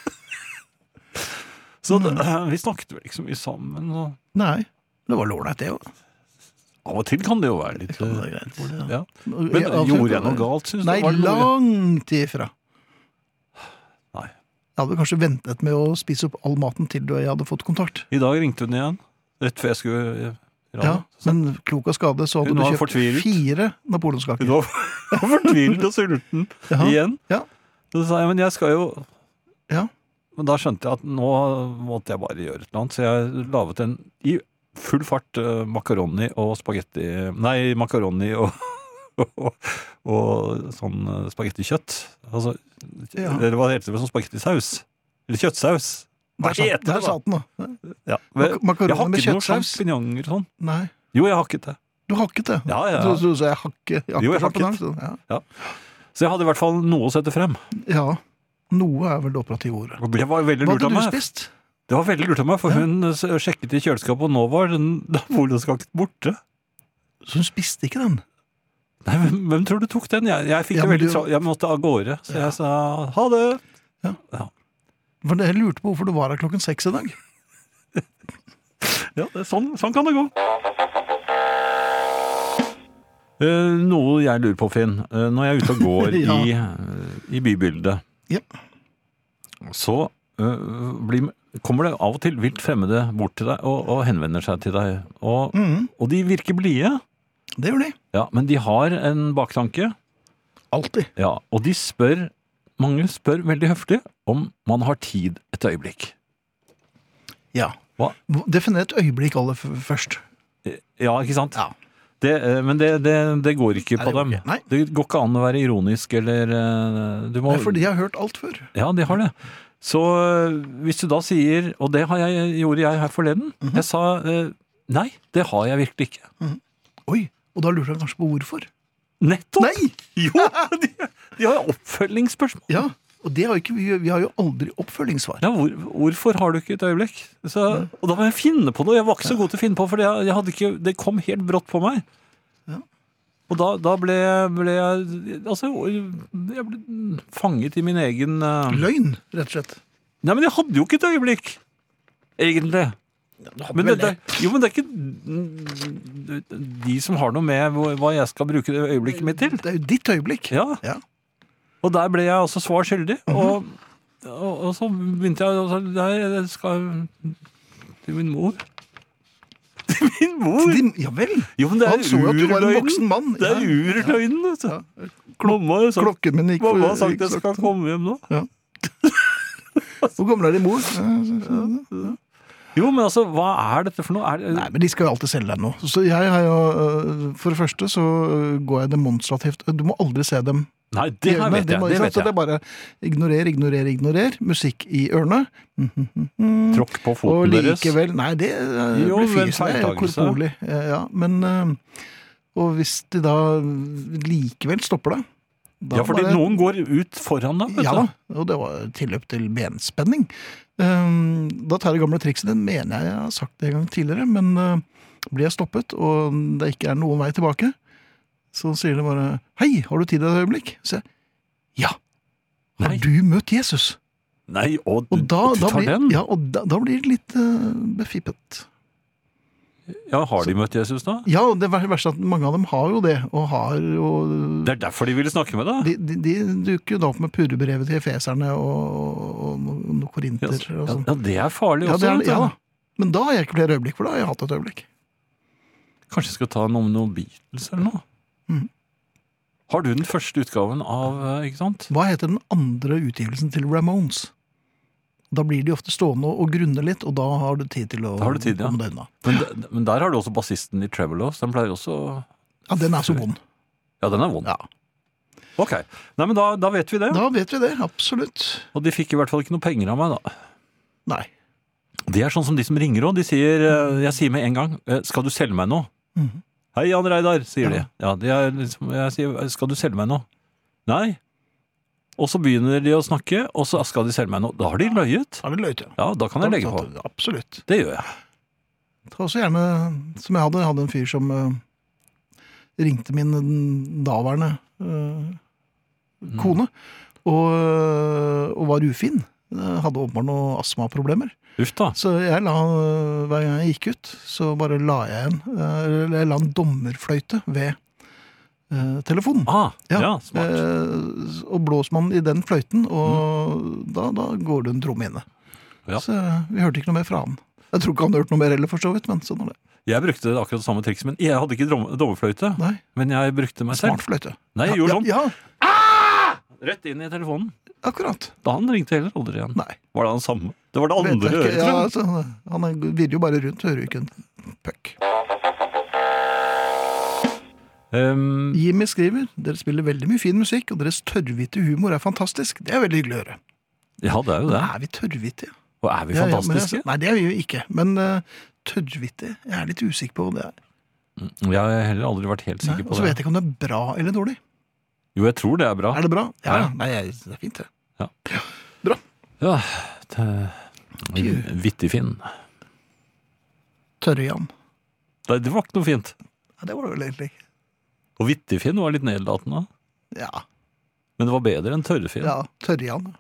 Så det, vi snakket vel ikke så mye sammen. Og Nei, det var lårleit det jo. av og til kan det jo være litt kan eh, være greit. ja. Men Men gjorde jeg noe galt, synes du? Nei, Var det noe- langt ifra. Nei. Jeg hadde kanskje ventet med å spise opp all maten til du og jeg hadde fått kontakt. I dag ringte hun igjen, rett før jeg skulle eh, Ja, rane. Så men klok av skade så hadde Hun du var kjøpt fortvilet. fire napoleonskaker. Hun var fortvilet og sulten Jaha. igjen. Ja. Så sa jeg, men jeg skal jo Ja. Men da skjønte jeg at nå måtte jeg bare gjøre et eller annet, så jeg laget en i full fart uh, makaroni og spagetti Nei, makaroni og, og, og sånn uh, spagettikjøtt. Altså, Ja. Eller hva heter det? Sånn spagettisaus. Eller kjøttsaus. Hva Der satt, heter der det, da? satt den, da. Ja. Mak- makaroni jeg med hakket noen kjøttsaus? sjampinjonger og sånn. Nei, Jo, jeg hakket det. du hakket det. Ja, ja. Så, så, så jeg hakke, hakke Jo, jeg hakket. champagne, så, ja. Så jeg hadde i hvert fall noe å sette frem. ja, noe er vel det operative ordet. Og det var veldig Hva lurt av hadde du meg. spist? Det var veldig lurt av meg, for hun s- sjekket i kjøleskapet, og nå var den volumskaken borte. Så hun spiste ikke den. Nei, hvem, hvem tror du tok den? Jeg, jeg fikk Ja, det men veldig du- tra... Jeg måtte av gårde, så jeg sa ha det. For jeg lurte på hvorfor du var her klokken seks i dag. Ja, det, er sånn, sånn kan det gå. Eh, noe jeg lurer på, Finn, eh, når jeg er ute og går Ja. i, eh, i bybildet, Ja. så eh, blir, kommer det av og til vilt fremmede bort til deg og, og henvender seg til deg. Og, Mhm. og de virker blide, Det gjør de. ja, men de har en baktanke. Alltid. Ja, og de spør, mange spør veldig høflig om man har tid et øyeblikk. Ja. Hva? Definer et øyeblikk aller f- først. Ja, ikke sant? Ja. Det, eh, men det, det, det går ikke Nei, på det går dem. ikke. Nei. Det går ikke an å være ironisk, eller eh, du må... Nei, for de har hørt alt før. Ja, de har det. Så eh, hvis du da sier, og det har jeg, gjorde jeg her forleden, Mhm. jeg sa, eh, nei, det har jeg virkelig ikke. Oi, og da lurer han kanskje på hvorfor. Nettopp! Nei! Jo, de, de har oppfølgingsspørsmål. Ja, og det har jo ikke, vi, vi har jo aldri oppfølgingssvar. Ja, hvor, hvorfor har du ikke et øyeblikk? Så, og da må jeg finne på noe. Jeg var ikke så god til å finne på, for jeg, jeg hadde ikke, det kom helt brått på meg. Ja. Og da, da ble, ble jeg altså, jeg ble fanget i min egen uh... Løgn, rett og slett. Nei, men jeg hadde jo ikke et øyeblikk, egentlig. Men det, det, jo, men det er ikke de som har noe med hva jeg skal bruke det øyeblikket mitt til. Det er jo ditt øyeblikk. Ja, Ja. og der ble jeg også svar skyldig, og, og, og så begynte jeg å si, nei, jeg skal til min mor. Til min mor? Din, ja vel. Jo, men det er Han så jo at du var en urløgnen. voksen mann. Det er Ja. urløgnen, vet du. Ja. Mamma har sagt, Klokken min gikk mamma har sagt gikk jeg skal sakte. komme hjem nå. Hvor gammel er din mor? Ja, så- så- Jo, men altså, hva er dette for noe? Er det, Nei, men de skal jo alltid selge deg noe. Så jeg har jo, øh, for det første så øh, går jeg demonstrativt. Du må aldri se dem nei, i det her ørene. vet De jeg. må- Det ikke sant? vet Så det jeg. er bare ignorer, ignorer, ignorer. Musikk i ørene. Mhm. Tråkk på Og foten deres. likevel, nei, det øh, Jo, blir ved fysen, det er jo feiltagelse. korporlig. Eh, Ja, men øh, og hvis de da likevel stopper deg, da Ja, fordi bare- noen går ut foran deg, vet Ja du. da, og det var tilløp til benspenning. Um, da tar jeg gamle trikset, det mener jeg jeg har sagt det en gang tidligere, men uh, blir jeg stoppet, og det ikke er noen vei tilbake, så sier det bare, hei, har du tid et øyeblikk? Så jeg, ja, har Nei. du møtt Jesus? Nei, og du, Og da, du da, tar blir, den? ja, og da, da blir det litt uh, befippet. Ja, har de møtt Jesus da? Ja, og det verste er at mange av dem har jo det, og har jo... Det er derfor de ville snakke med deg? De, de, de dukker jo da opp med purrebrevet til efeserne og, og noen Ja, korinter og ja, sånn. ja, det er farlig Ja, også. det er, vet du. ja da. Men da har jeg ikke flere øyeblikk, for da har jeg hatt et øyeblikk. Kanskje jeg skal ta noe med noen Beatles eller noe? Mhm. Har du den første utgaven av, eh, ikke sant? Hva heter den andre utgivelsen til Ramones? Da blir de ofte stående og grunne litt, og da har du tid til å Da har du tid, ja. komme deg unna. Men, de- men der har du også bassisten i Trevelos. Den pleier også... Ja, den er så vond. Ja, den er vond. Ja. Ok. Nei, men da, da vet vi det. Da vet vi det, absolutt. Og de fikk i hvert fall ikke noe penger av meg da. Nei. De er sånn som de som ringer også. De sier, eh, jeg sier med en gang, eh, skal du selge meg noe? Mhm. Hei, Jan Reidar, sier Ja. de. Ja, de er liksom, jeg sier, skal du selge meg noe? Nei. Og så begynner de å snakke, og så skal de selge meg noe. Da har de løyet. Da er det løyt, ja. Ja, da kan jeg legge på. Absolutt. Det gjør jeg. Ta også gjerne, som jeg hadde, jeg hadde en fyr som uh, ringte min mm, daværende uh, kone, og, uh, og var ufin. Uh, hadde åpenbart noen astmaproblemer. Uff da. Så jeg la, uh, hver gang jeg gikk ut, så bare la jeg en, uh, eller jeg la en dommerfløyte ved uh, telefonen. Ah, ja, Ja, smart. Eh, og blåser man i den fløyten, og da, da går det en tromme inne. Ja. Så eh, vi hørte ikke noe mer fra han. Jeg tror ikke han hørte noe mer heller, for så vidt, men sånn er det. Jeg brukte akkurat samme triks, men jeg hadde ikke drom- dommerfløyte. Nei, Men jeg brukte meg selv. smart fløyte. Nei, jeg gjorde sånn. Ja, ja, Rett inn i telefonen. akkurat. Da han ringte heller aldri igjen. Nei. Var det han samme? Det var det Vet andre jeg ikke. øret, Ja, tror jeg. altså, han er, virrer jo bare rundt, hører jo ikke en puck. Um, Jimmy skriver, dere spiller veldig mye fin musikk, og deres tørrvite humor er fantastisk. Det er veldig hyggelig å høre. ja, det er jo det. Er vi tørrvittige? Og er vi Ja, ja, men fantastiske? jeg- Nei, det er vi jo ikke. Men uh, tørrvittige, jeg er litt usikker på hva det er. Jeg har heller aldri vært helt Nei, sikker og på så vet det. jeg ikke om det er bra eller dårlig. Jo, jeg tror det er bra. Er det bra? Ja, Ja. Nei, jeg- det er fint det. Ja, det, Vittig Finn. Tørrjan. Nei, det var ikke noe fint. Ja, det var det vel egentlig. Og Vittig Finn var litt nedlatende. Ja, Men det var bedre enn Tørrfinn. ja, Tørrjan.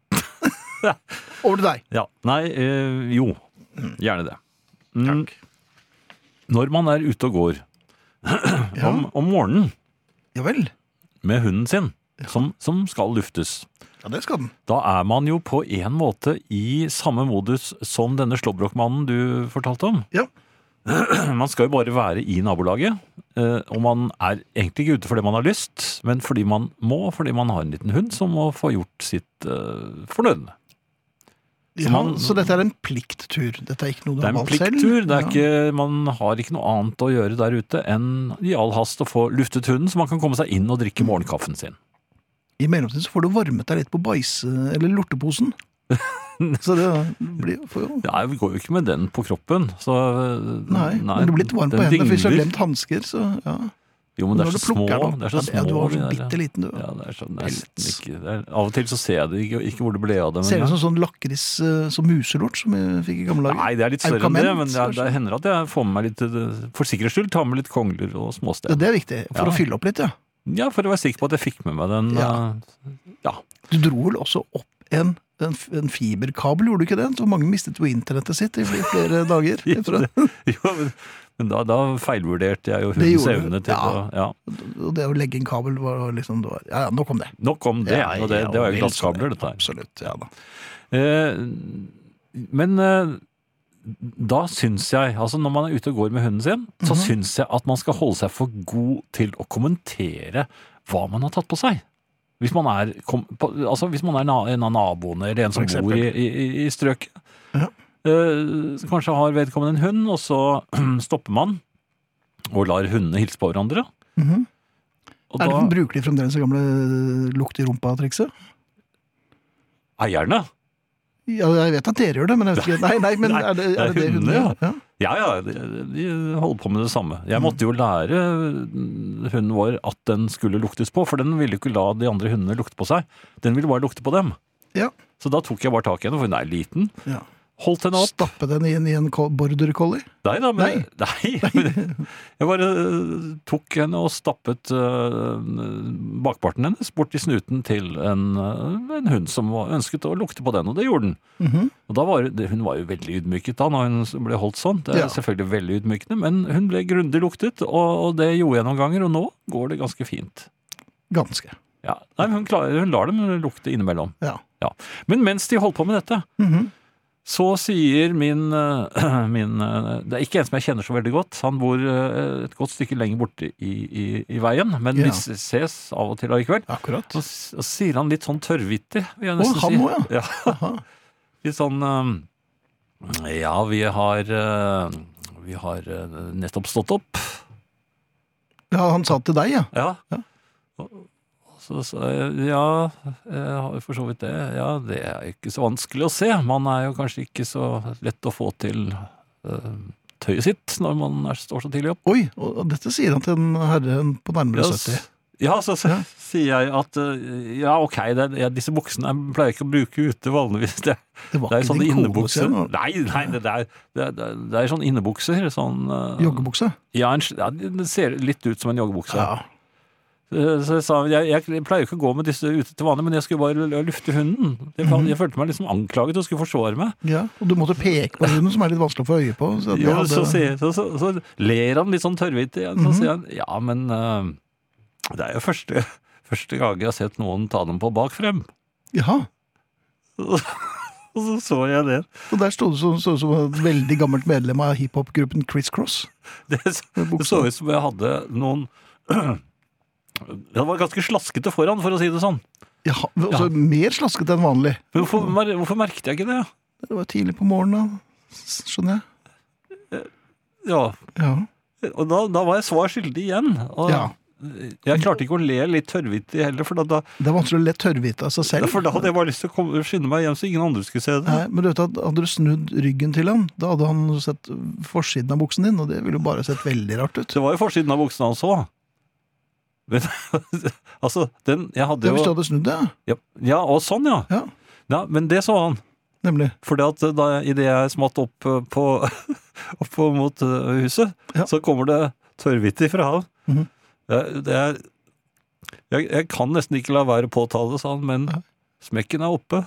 Over til deg. Ja. Nei, eh, jo. Gjerne det. Mm, Takk. Når man er ute og går Ja, om, om morgenen ja vel. med hunden sin, som, som skal luftes, Ja, det skal den. da er man jo på en måte i samme modus som denne slåbrokmannen du fortalte om. Ja. Man skal jo bare være i nabolaget, eh, og man er egentlig ikke ute fordi man har lyst, men fordi man må, fordi man har en liten hund som må få gjort sitt uh, fornødne. Ja, man- så dette er en plikttur. Dette er ikke noe du Det har er en valgt selv. plikttur, det er Ja. ikke, man har ikke noe annet å gjøre der ute enn i all hast å få luftet hunden, så man kan komme seg inn og drikke morgenkaffen sin. I mellomtiden så får du varmet deg litt på bæsje- eller lorteposen. Så det blir får jo... Ja, vi går jo ikke med den på kroppen, så... Nei, men det blir litt varmt på den hendene, for hvis du har dingler. glemt hansker, så ja. Jo, men det Når er du så små, plukker den opp. det er så Ja, små. du var de så der- bitte liten, du. Ja, det er så nesten Pelts. ikke... Det er, av og til så ser jeg det ikke, ikke hvor det ble av det. Ser ut Men, som sånn lakris eh, som muselort som vi fikk i gamle dager. nei, det er litt større enn det, Aukament, men det, er- kanskje? det hender at jeg får med meg litt, eh, for sikkerhets skyld, tar med litt kongler og Ja, småsten. det er viktig, for Ja. å fylle opp litt, ja. Ja, for å være sikker på at jeg fikk med meg den. Ja. eh, Ja. Du dro vel også opp en, en, en fiberkabel, gjorde du ikke det? Så mange mistet jo internettet sitt i flere, flere dager. Etter det. Jo, men, men da, da feilvurderte jeg jo Det hundens gjorde du. evne til Ja. å... Ja. Og det å legge en kabel var liksom det var, Ja, ja, nok om det. Nok om det, Ja, og det, ja, det var jo vel så glasskabler, det. dette her. Absolutt, ja da. Eh, men eh, da syns jeg, altså når man er ute og går med hunden sin, så Mhm. syns jeg at man skal holde seg for god til å kommentere hva man har tatt på seg. Hvis man er, kom, på, altså hvis man er na, en av naboene, eller en som For bor i, eksempel. i, i strøket. Ja. Eh, så kanskje har vedkommende en hund, og så stopper man og lar hundene hilse på hverandre. Mhm. Og Er det, da, bruker de fremdeles det gamle lukt i rumpa-trikset? eierne. Ja, jeg vet at dere gjør det, men jeg vet ikke. Nei, nei, men Nei, er det, det er er det, det hundene, hundene? ja. Ja. Ja, ja, de, de holder på med det samme. Mm. Jeg måtte jo lære hunden vår at den skulle luktes på, for den ville jo ikke la de andre hundene lukte på seg. Den ville bare lukte på dem. Ja. Så da tok jeg bare tak i henne, for hun er liten. Ja. Holdt henne opp. Stappe den inn i en ko- border collie? Nei da, men Nei. nei. men jeg bare øh, tok henne og stappet øh, bakparten hennes bort i snuten til en, øh, en hund som var- ønsket å lukte på den, og det gjorde den. Mhm. Og da var det, hun var jo veldig ydmyket da, når hun ble holdt sånn. Det er Ja. selvfølgelig veldig ydmykende, men hun ble grundig luktet, og, og det gjorde jeg noen ganger, og nå går det ganske fint. Ganske. Ja, nei, men hun, klarer, hun lar dem lukte innimellom. Ja. Ja. Men mens de holdt på med dette, Mhm. så sier min, øh, min øh, det er ikke en som jeg kjenner så veldig godt, han bor øh, et godt stykke lenger borte i, i, i veien, men Ja. vi ses av og til allikevel. Akkurat. Så, s- så sier han litt sånn tørrvittig, vil jeg Å, nesten han si. også, ja. Ja. Aha. Litt sånn øhm, ja, vi har øh, vi har øh, nettopp stått opp. Ja, han sa til deg, ja. Ja. Ja. Og så sa jeg ja, jeg har jo for så vidt det. Ja, det er ikke så vanskelig å se. Man er jo kanskje ikke så lett å få til øh, tøyet sitt når man er, står så tidlig opp. Oi, og dette sier han til en herre på nærmere Ja, sytti. s- Ja, så, så Ja. sier jeg at øh, ja, ok, det, ja, disse buksene jeg pleier ikke å bruke ute vanligvis. Det, Det var det er ikke sånne din innebukser. kobukse, Nei, nei, det, er, det, er, det er sånn innebukser. Sånn, øh, joggebukse. ja, en, ja, det ser litt ut som en joggebukse. Ja. Så jeg sa, jeg, jeg pleier jo ikke å gå med disse ute til vanlig, men jeg skulle bare lufte hunden. Jeg, Mhm. jeg følte meg liksom anklaget og skulle forsvare meg. ja. Og du måtte peke på hunden, som er litt vanskelig å få øye på. Så, det Jo, hadde- så, sier- så, så, så ler han litt sånn tørrvittig. Så Mhm. sier han, ja, men øh, det er jo første, første gang jeg har sett noen ta dem på bak frem. Ja, Og så så jeg det. og der stod du som, så, som et veldig gammelt medlem av hiphop-gruppen Criss Cross. Det, med det buksa. så ut som jeg hadde noen Det var ganske slaskete foran, for å si det sånn. Ja, altså mer slaskete enn vanlig. Men hvorfor, mer- hvorfor merket jeg ikke det? Det var tidlig på morgenen, da. Skjønner jeg. Ja, Ja. og da, da var jeg svar skyldig igjen. Og Ja. jeg klarte ikke å le litt tørrvittig heller, for da, da, Det er vanskelig å lett tørrvite av seg selv. for da hadde jeg bare lyst til å komme, skynde meg hjem så ingen andre skulle se det. Nei, men du vet at hadde du snudd ryggen til han, da hadde han sett forsiden av buksen din, og det ville jo bare sett veldig rart ut. Det var jo forsiden av buksene han så. Men, altså, den, jeg hadde Det hvis du jo hadde snudd det, ja, ja, og sånn, ja. ja. ja. Men det så han. Nemlig. Fordi at da, i det jeg smatt opp eh, på, opp på mot eh, huset, Ja. så kommer det tørrhvitt ifra han. Mhm. det, det er, jeg, jeg kan nesten ikke la være å påtale, sa han, men Ja. smekken er oppe.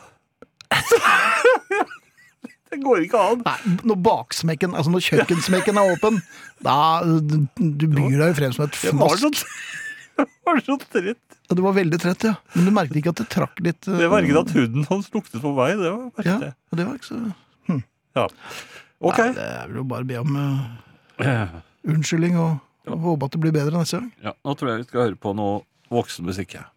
Det går ikke an. Nei, når baksmekken, altså når kjøkkensmekken er åpen, da du, du bygger deg jo frem som et Det var så, fnast. det var så trett. Ja, du var veldig trett, ja. Men du merket ikke at det trakk litt. uh, Det var ikke at huden hans luktet på vei, det var Ja, merket jeg. og det var ikke så... Ja. Ok. Nei, det er vel å bare be om uh, unnskyldning og, og håpe at det blir bedre neste gang. Ja, nå tror jeg vi skal høre på noe voksenmusikk. Ja.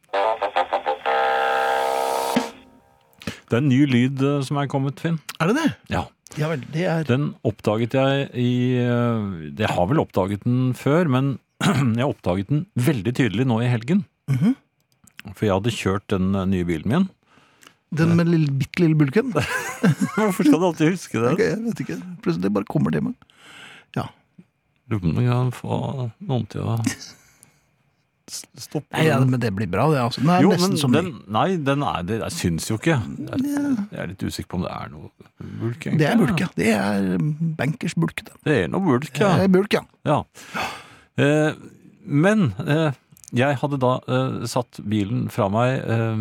Det er en ny lyd eh, som er kommet, Finn. Er det det? Ja. Ja vel, det er... Den oppdaget jeg i eh, Jeg har vel oppdaget den før, men jeg oppdaget den veldig tydelig nå i helgen. Mhm. For jeg hadde kjørt den eh, nye bilen min. Den med lille, bitte lille bulken? Hvorfor skal du alltid huske det? Ok, jeg vet ikke. Plutselig det bare kommer til meg. Ja. Lurer på om jeg kan få noen til å s- stoppe Nei, ja, den. men det blir bra, det. Altså. Den er Jo, nesten men som den, nei, den er det. Jeg syns jo ikke. Jeg, jeg er litt usikker på om det er noe bulk, egentlig. Det er bulk, ja. Det er um, bankers bulk. Det. Det er noe bulk, Det ja. er bulk, ja. ja. Eh, men eh, jeg hadde da eh, satt bilen fra meg eh,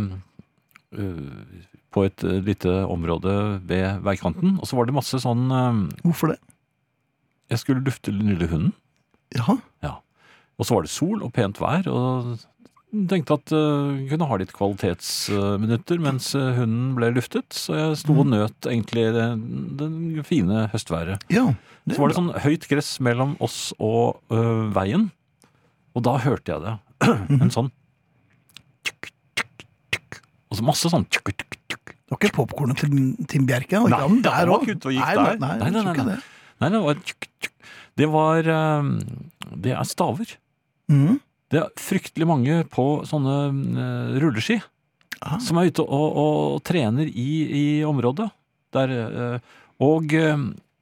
eh, på et eh, lite område ved veikanten, og så var det masse sånn eh, Hvorfor det? Jeg skulle lufte den lille hunden. Jaha. Og så var det sol og pent vær, og tenkte at uh, jeg kunne ha litt kvalitetsminutter mens uh, hunden ble luftet. Så jeg sto og nøt egentlig det, det fine høstværet. Ja, det Så var er det bra. sånn høyt gress mellom oss og uh, veien, og da hørte jeg det. En sånn tjukk, tjukk, tjukk. Og så masse sånn tjukk, tjukk, tjukk. Det var ikke popcornet til Tim Bjerke? Nei, han det der var også. ikke ute og gikk nei, der. Nei, Nei, nei, jeg tror nei, ikke nei. det. Nei, det var tjukk, tjukk. Det var uh, Det er staver. Mhm. Det er fryktelig mange på sånne uh, rulleski Ah. som er ute og, og, og trener i, i området. Der, uh, og uh,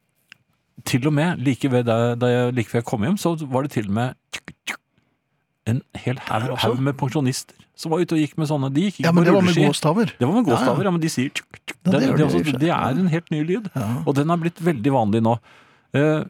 til og med like ved der, da jeg, like ved jeg kom hjem, så var det til og med tjuk, tjuk, en hel Der haug også? haug med pensjonister som var ute og gikk med sånne. De gikk ikke Ja, men på det var med rulleski. gåstaver. Det var med Ja, ja. gåstaver, ja, men de sier tjuk, tjuk. Ja, det det, gjør det, de er også- i og for seg. det er en helt ny lyd. Ja. Og den har blitt veldig vanlig nå. Eh,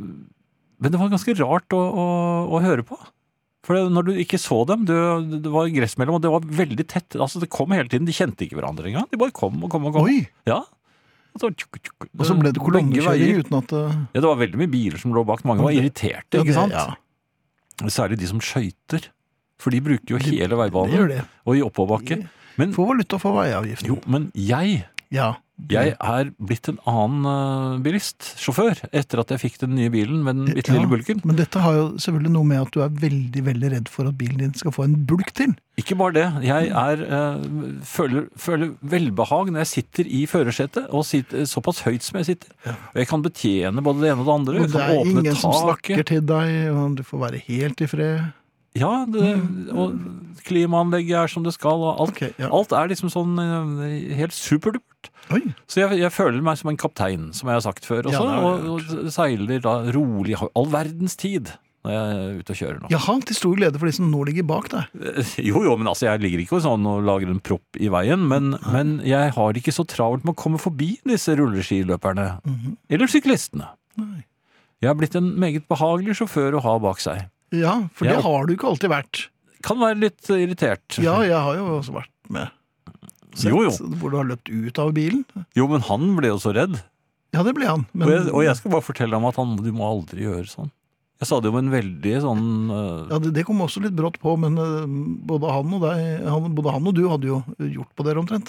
men det var ganske rart å, å, å høre på. For det, når du ikke så dem, det, det var gress mellom, og det var veldig tett. Altså, det kom hele tiden. De kjente ikke hverandre engang. De bare kom og kom og kom. Oi, Ja. Og så, tjuk, tjuk, og så ble det begge kolonnekjøring veier. uten at... uh, Ja, det var veldig mye biler som lå bak. Mange var irriterte, ja, ikke det- sant? Ja, Særlig de som skøyter. For de bruker jo De- hele det gjør veibanen. det. Og i oppoverbakke. Men, Få valuta for veiavgiften. jo, men jeg Ja. Jeg er blitt en annen uh, bilist, sjåfør, etter at jeg fikk den nye bilen med den bitte lille Ja, bulken. Men dette har jo selvfølgelig noe med at du er veldig, veldig redd for at bilen din skal få en bulk til. Ikke bare det, jeg er, uh, føler, føler velbehag når jeg sitter i førersetet, og sitter såpass høyt som jeg sitter. Og jeg kan betjene både det ene og det andre. Og Jeg det kan er åpne ingen som snakker taket. til deg, og du får være helt i fred. Ja, det, og klimaanlegget er som det skal, og alt, Ok, ja. alt er liksom sånn uh, helt superdupert. Oi, Så jeg, jeg føler meg som en kaptein, som jeg har sagt før også, Ja, det har jeg og, og seiler da rolig, har all verdens tid når jeg er ute og kjører nå. jaha, til stor glede for de som nå ligger bak deg. Jo, jo, men altså, jeg ligger ikke sånn og lager en propp i veien, men, men jeg har ikke så travelt med å komme forbi disse rulleskiløperne, Mhm. eller syklistene. Nei. Jeg har blitt en meget behagelig sjåfør å ha bak seg. Ja, for det Ja. har du ikke alltid vært. Kan være litt irritert. Ja, jeg har jo også vært med. Sett, Jo, jo. Hvor du har løpt ut av bilen. Jo, men han ble jo så redd. Ja, det ble han. Men, Og, jeg, og jeg skal bare fortelle ham at han, du må aldri gjøre sånn. Jeg sa det jo med en veldig sånn øh, ja, det, det kom også litt brått på, men uh, både, han og deg, han, både han og du hadde jo gjort på dere omtrent.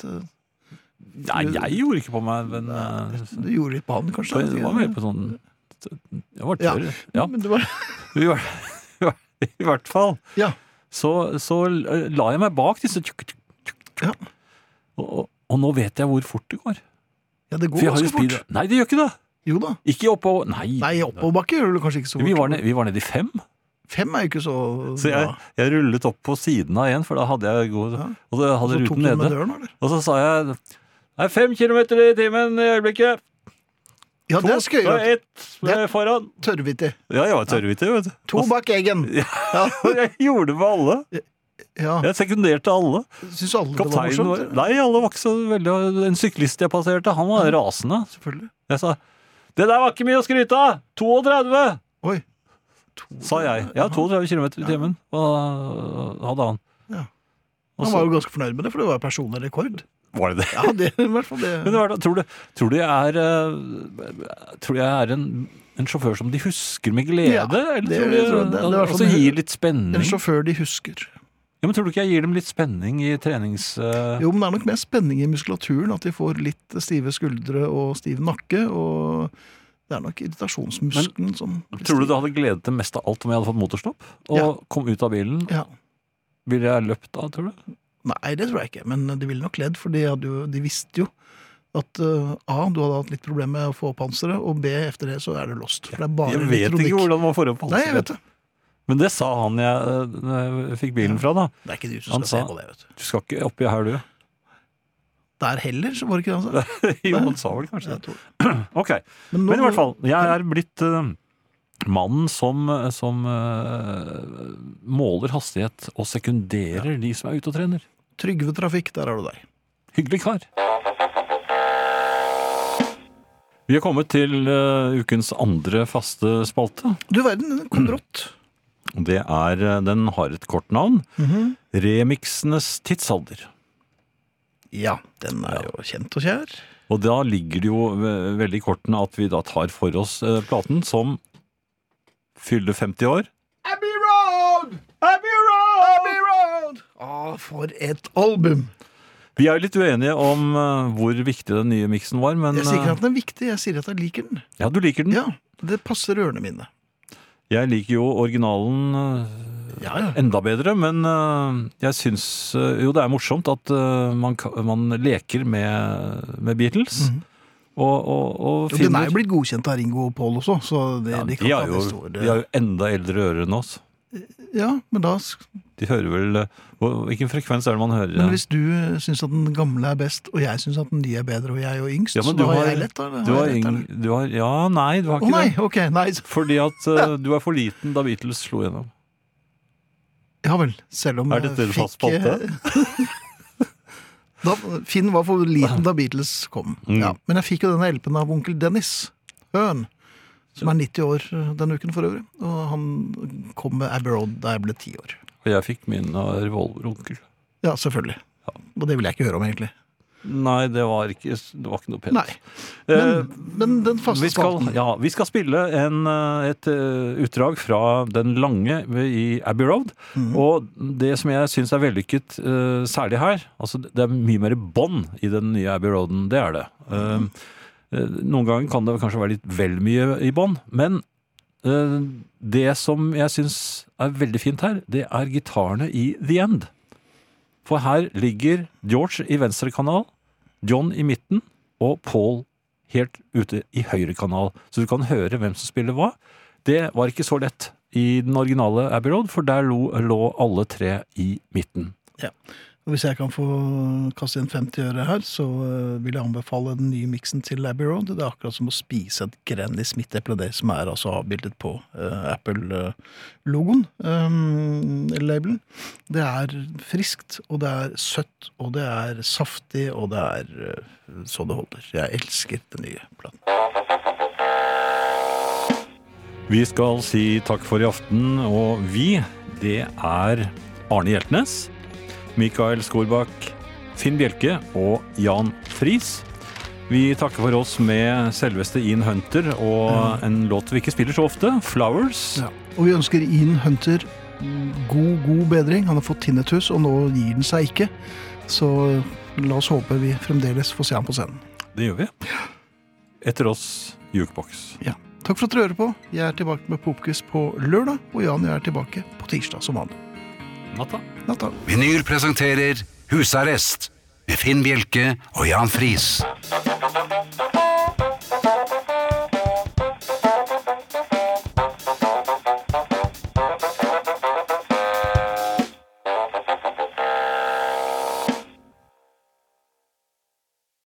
Nei, jeg gjorde ikke på meg, men øh, Du gjorde litt på han, kanskje? så jeg var med på sånn Jeg var Ja. tørr. Ja. Men det var... I hvert, I hvert fall. Ja. Så, så la jeg meg bak disse tjukk, tjukk, tjukk, tjukk. Ja. Og, og, og nå vet jeg hvor fort det går. Ja, det For går jeg har jo ganske fort. speed- Nei, det gjør ikke det. Jo da. Ikke oppover. Nei. Nei, oppoverbakke gjør det kanskje ikke så fort. Vi var, ned, vi var nede i fem. Fem er jo ikke så... Så jeg, bra. jeg rullet opp på siden av en, for da hadde jeg god, Ja. og så Og hadde så tok ruten du med nede. døren, eller? Og så sa jeg det er fem kilometer i timen i øyeblikket. Ja, det er og skøyere. ett Det- foran. Tørrvittig. Ja, jeg var tørrvittig, vet du. To bak eggen. Ja, og jeg gjorde det med alle. Ja, Jeg sekunderte alle. synes alle det var Kapteinen var, morsomt? nei, alle var ikke så veldig, en syklist jeg passerte, han var rasende. Selvfølgelig. Jeg sa, det der var ikke mye å skryte av! trettito! Oi. Sa jeg. Ja, trettito kilometer i timen. Og hadde han. Ja. Og Han så- var jo ganske fornøyd med det, for det var personlig rekord. Var det det? Ja, det i hvert fall det. Men det var, da- tror, du, tror du jeg er eh, Tror du jeg er en, en sjåfør som de husker med glede? Ja, eller det- tror du, jeg tror det- det er i hvert fall altså det- gir litt spenning? En sjåfør de husker. Ja, men tror du ikke jeg gir dem litt spenning i trenings... eh, Jo, men det er nok mer spenning i muskulaturen, at de får litt stive skuldre og stiv nakke, og det er nok irritasjonsmuskelen som... Tror du det hadde gledet dem mest av alt om jeg hadde fått motorstopp? Og Ja. kom ut av bilen? Ja. Ville jeg løpt da, tror du? Nei, det tror jeg ikke, men de ville nok ledd, for de, hadde jo, de visste jo at uh, A, du hadde hatt litt problemer med å få opp panseret, og B, efter det så er det lost. For det er bare Jeg vet elektronikk. ikke hvordan man får opp Nei, jeg vet det. Men det sa han jeg, eh, når jeg fikk bilen fra, da. Det er ikke du som Han skal se sa- på det, vet du. Du skal ikke oppi her, du. Der heller, så var det ikke det han sa. Jo, han sa vel kanskje Jeg det. tror- Ok, Men, nå, men i hvert fall, jeg er blitt eh, mannen som, som eh, måler hastighet og sekunderer de som er ute og trener. Trygve Trafikk, der er du der. Hyggelig kar. Vi er kommet til eh, ukens andre faste spalte. Du verden, den kom brått. Det er, eh, den har et kort navn. Mhm. Remixenes tidsalder. Ja, den er jo kjent og kjær. Og da ligger det jo ve- veldig i kortene at vi da tar for oss eh, platen som fyller femti år. Abbey Road! Abbey Road! Abbey Road! Ah, for et album! Vi er jo litt uenige om eh, hvor viktig den nye miksen var, men Jeg sier ikke eh, at den er viktig, jeg sier at jeg liker den. ja, du liker den. Ja, det passer ørene mine. Jeg liker jo originalen eh, Ja, ja. enda bedre, men eh, jeg syns eh, jo det er morsomt at eh, man, ka- man leker med, med Beatles. Mhm. Og, og, og Jo, den er finner jo blitt godkjent av Ringo og Paul også, så det, ja, de de, kan har ta jo, neste år. de har jo enda eldre ører enn oss. Ja, men da sk- De hører vel eh, hvor- Hvilken frekvens er det man hører? Men hvis du eh, syns at den gamle er best, og jeg syns at den nye er bedre, og jeg er jo yngst, Ja, men så du da har har- jeg lett, da? eller Du har har, jeg rett, ing, eller? du har Ja, nei, du har Å ikke nei, det. ok, nei. Fordi at eh, du er for liten da Beatles slo gjennom. Ja vel, selv om Er jeg dette en fast fikk, spalte? eh, da, Finn var for liten da Beatles kom. Mm. Ja, men jeg fikk jo denne hjelpen av onkel Dennis Høen, som er nitti år eh, denne uken for øvrig. Og han kom med Abbey Road da jeg ble ti år. Og jeg fikk min av revolveronkel. Ja, selvfølgelig. Og det vil jeg ikke høre om, egentlig. Nei, det var ikke, det var ikke noe pent. Nei. Eh, Men, men den faste vi skal, spalten ja, vi skal spille en, eh, et eh, utdrag fra Den lange i Abbey Road. Mhm. Og det som jeg syns er vellykket, eh, særlig her altså det er mye mer bånd i den nye Abbey Roaden, det er det. Eh, eh, noen ganger kan det kanskje være litt vel mye i bånd, men eh, det som jeg syns er veldig fint her, det er gitarene i The End. For her ligger George i venstre kanal, John i midten og Paul helt ute i høyre kanal. Så du kan høre hvem som spiller hva. Det var ikke så lett i den originale Abbey Road, for der lå, lå alle tre i midten. Og hvis jeg kan få kaste inn femti øre her, så eh, vil jeg anbefale den nye miksen til Abbey Road. Det er akkurat som å spise et Granny Smith-eple, det som er altså avbildet på uh, Apple-logoen, um, labelen. Det er friskt, og det er søtt, og det er saftig, og det er uh, så det holder. Jeg elsker den nye platen. Vi skal si takk for i aften, og vi, det er Arne Hjeltnes, Mikael Skorbakk, Finn Bjelke og Jan Friis. Vi takker for oss med selveste Ian Hunter og en låt vi ikke spiller så ofte, Flowers. Ja. Og vi ønsker Ian Hunter god, god bedring. Han har fått tinnitus, og nå gir den seg ikke. Så la oss håpe vi fremdeles får se han på scenen. Det gjør vi. Etter oss, Jukebox. Ja. Takk for at dere hører på. Jeg er tilbake med Popquiz på lørdag, og Jan og jeg er tilbake på tirsdag som vanlig. Natta. Natta. Vinyl presenterer Husarrest med Finn Bjelke og Jan Friis.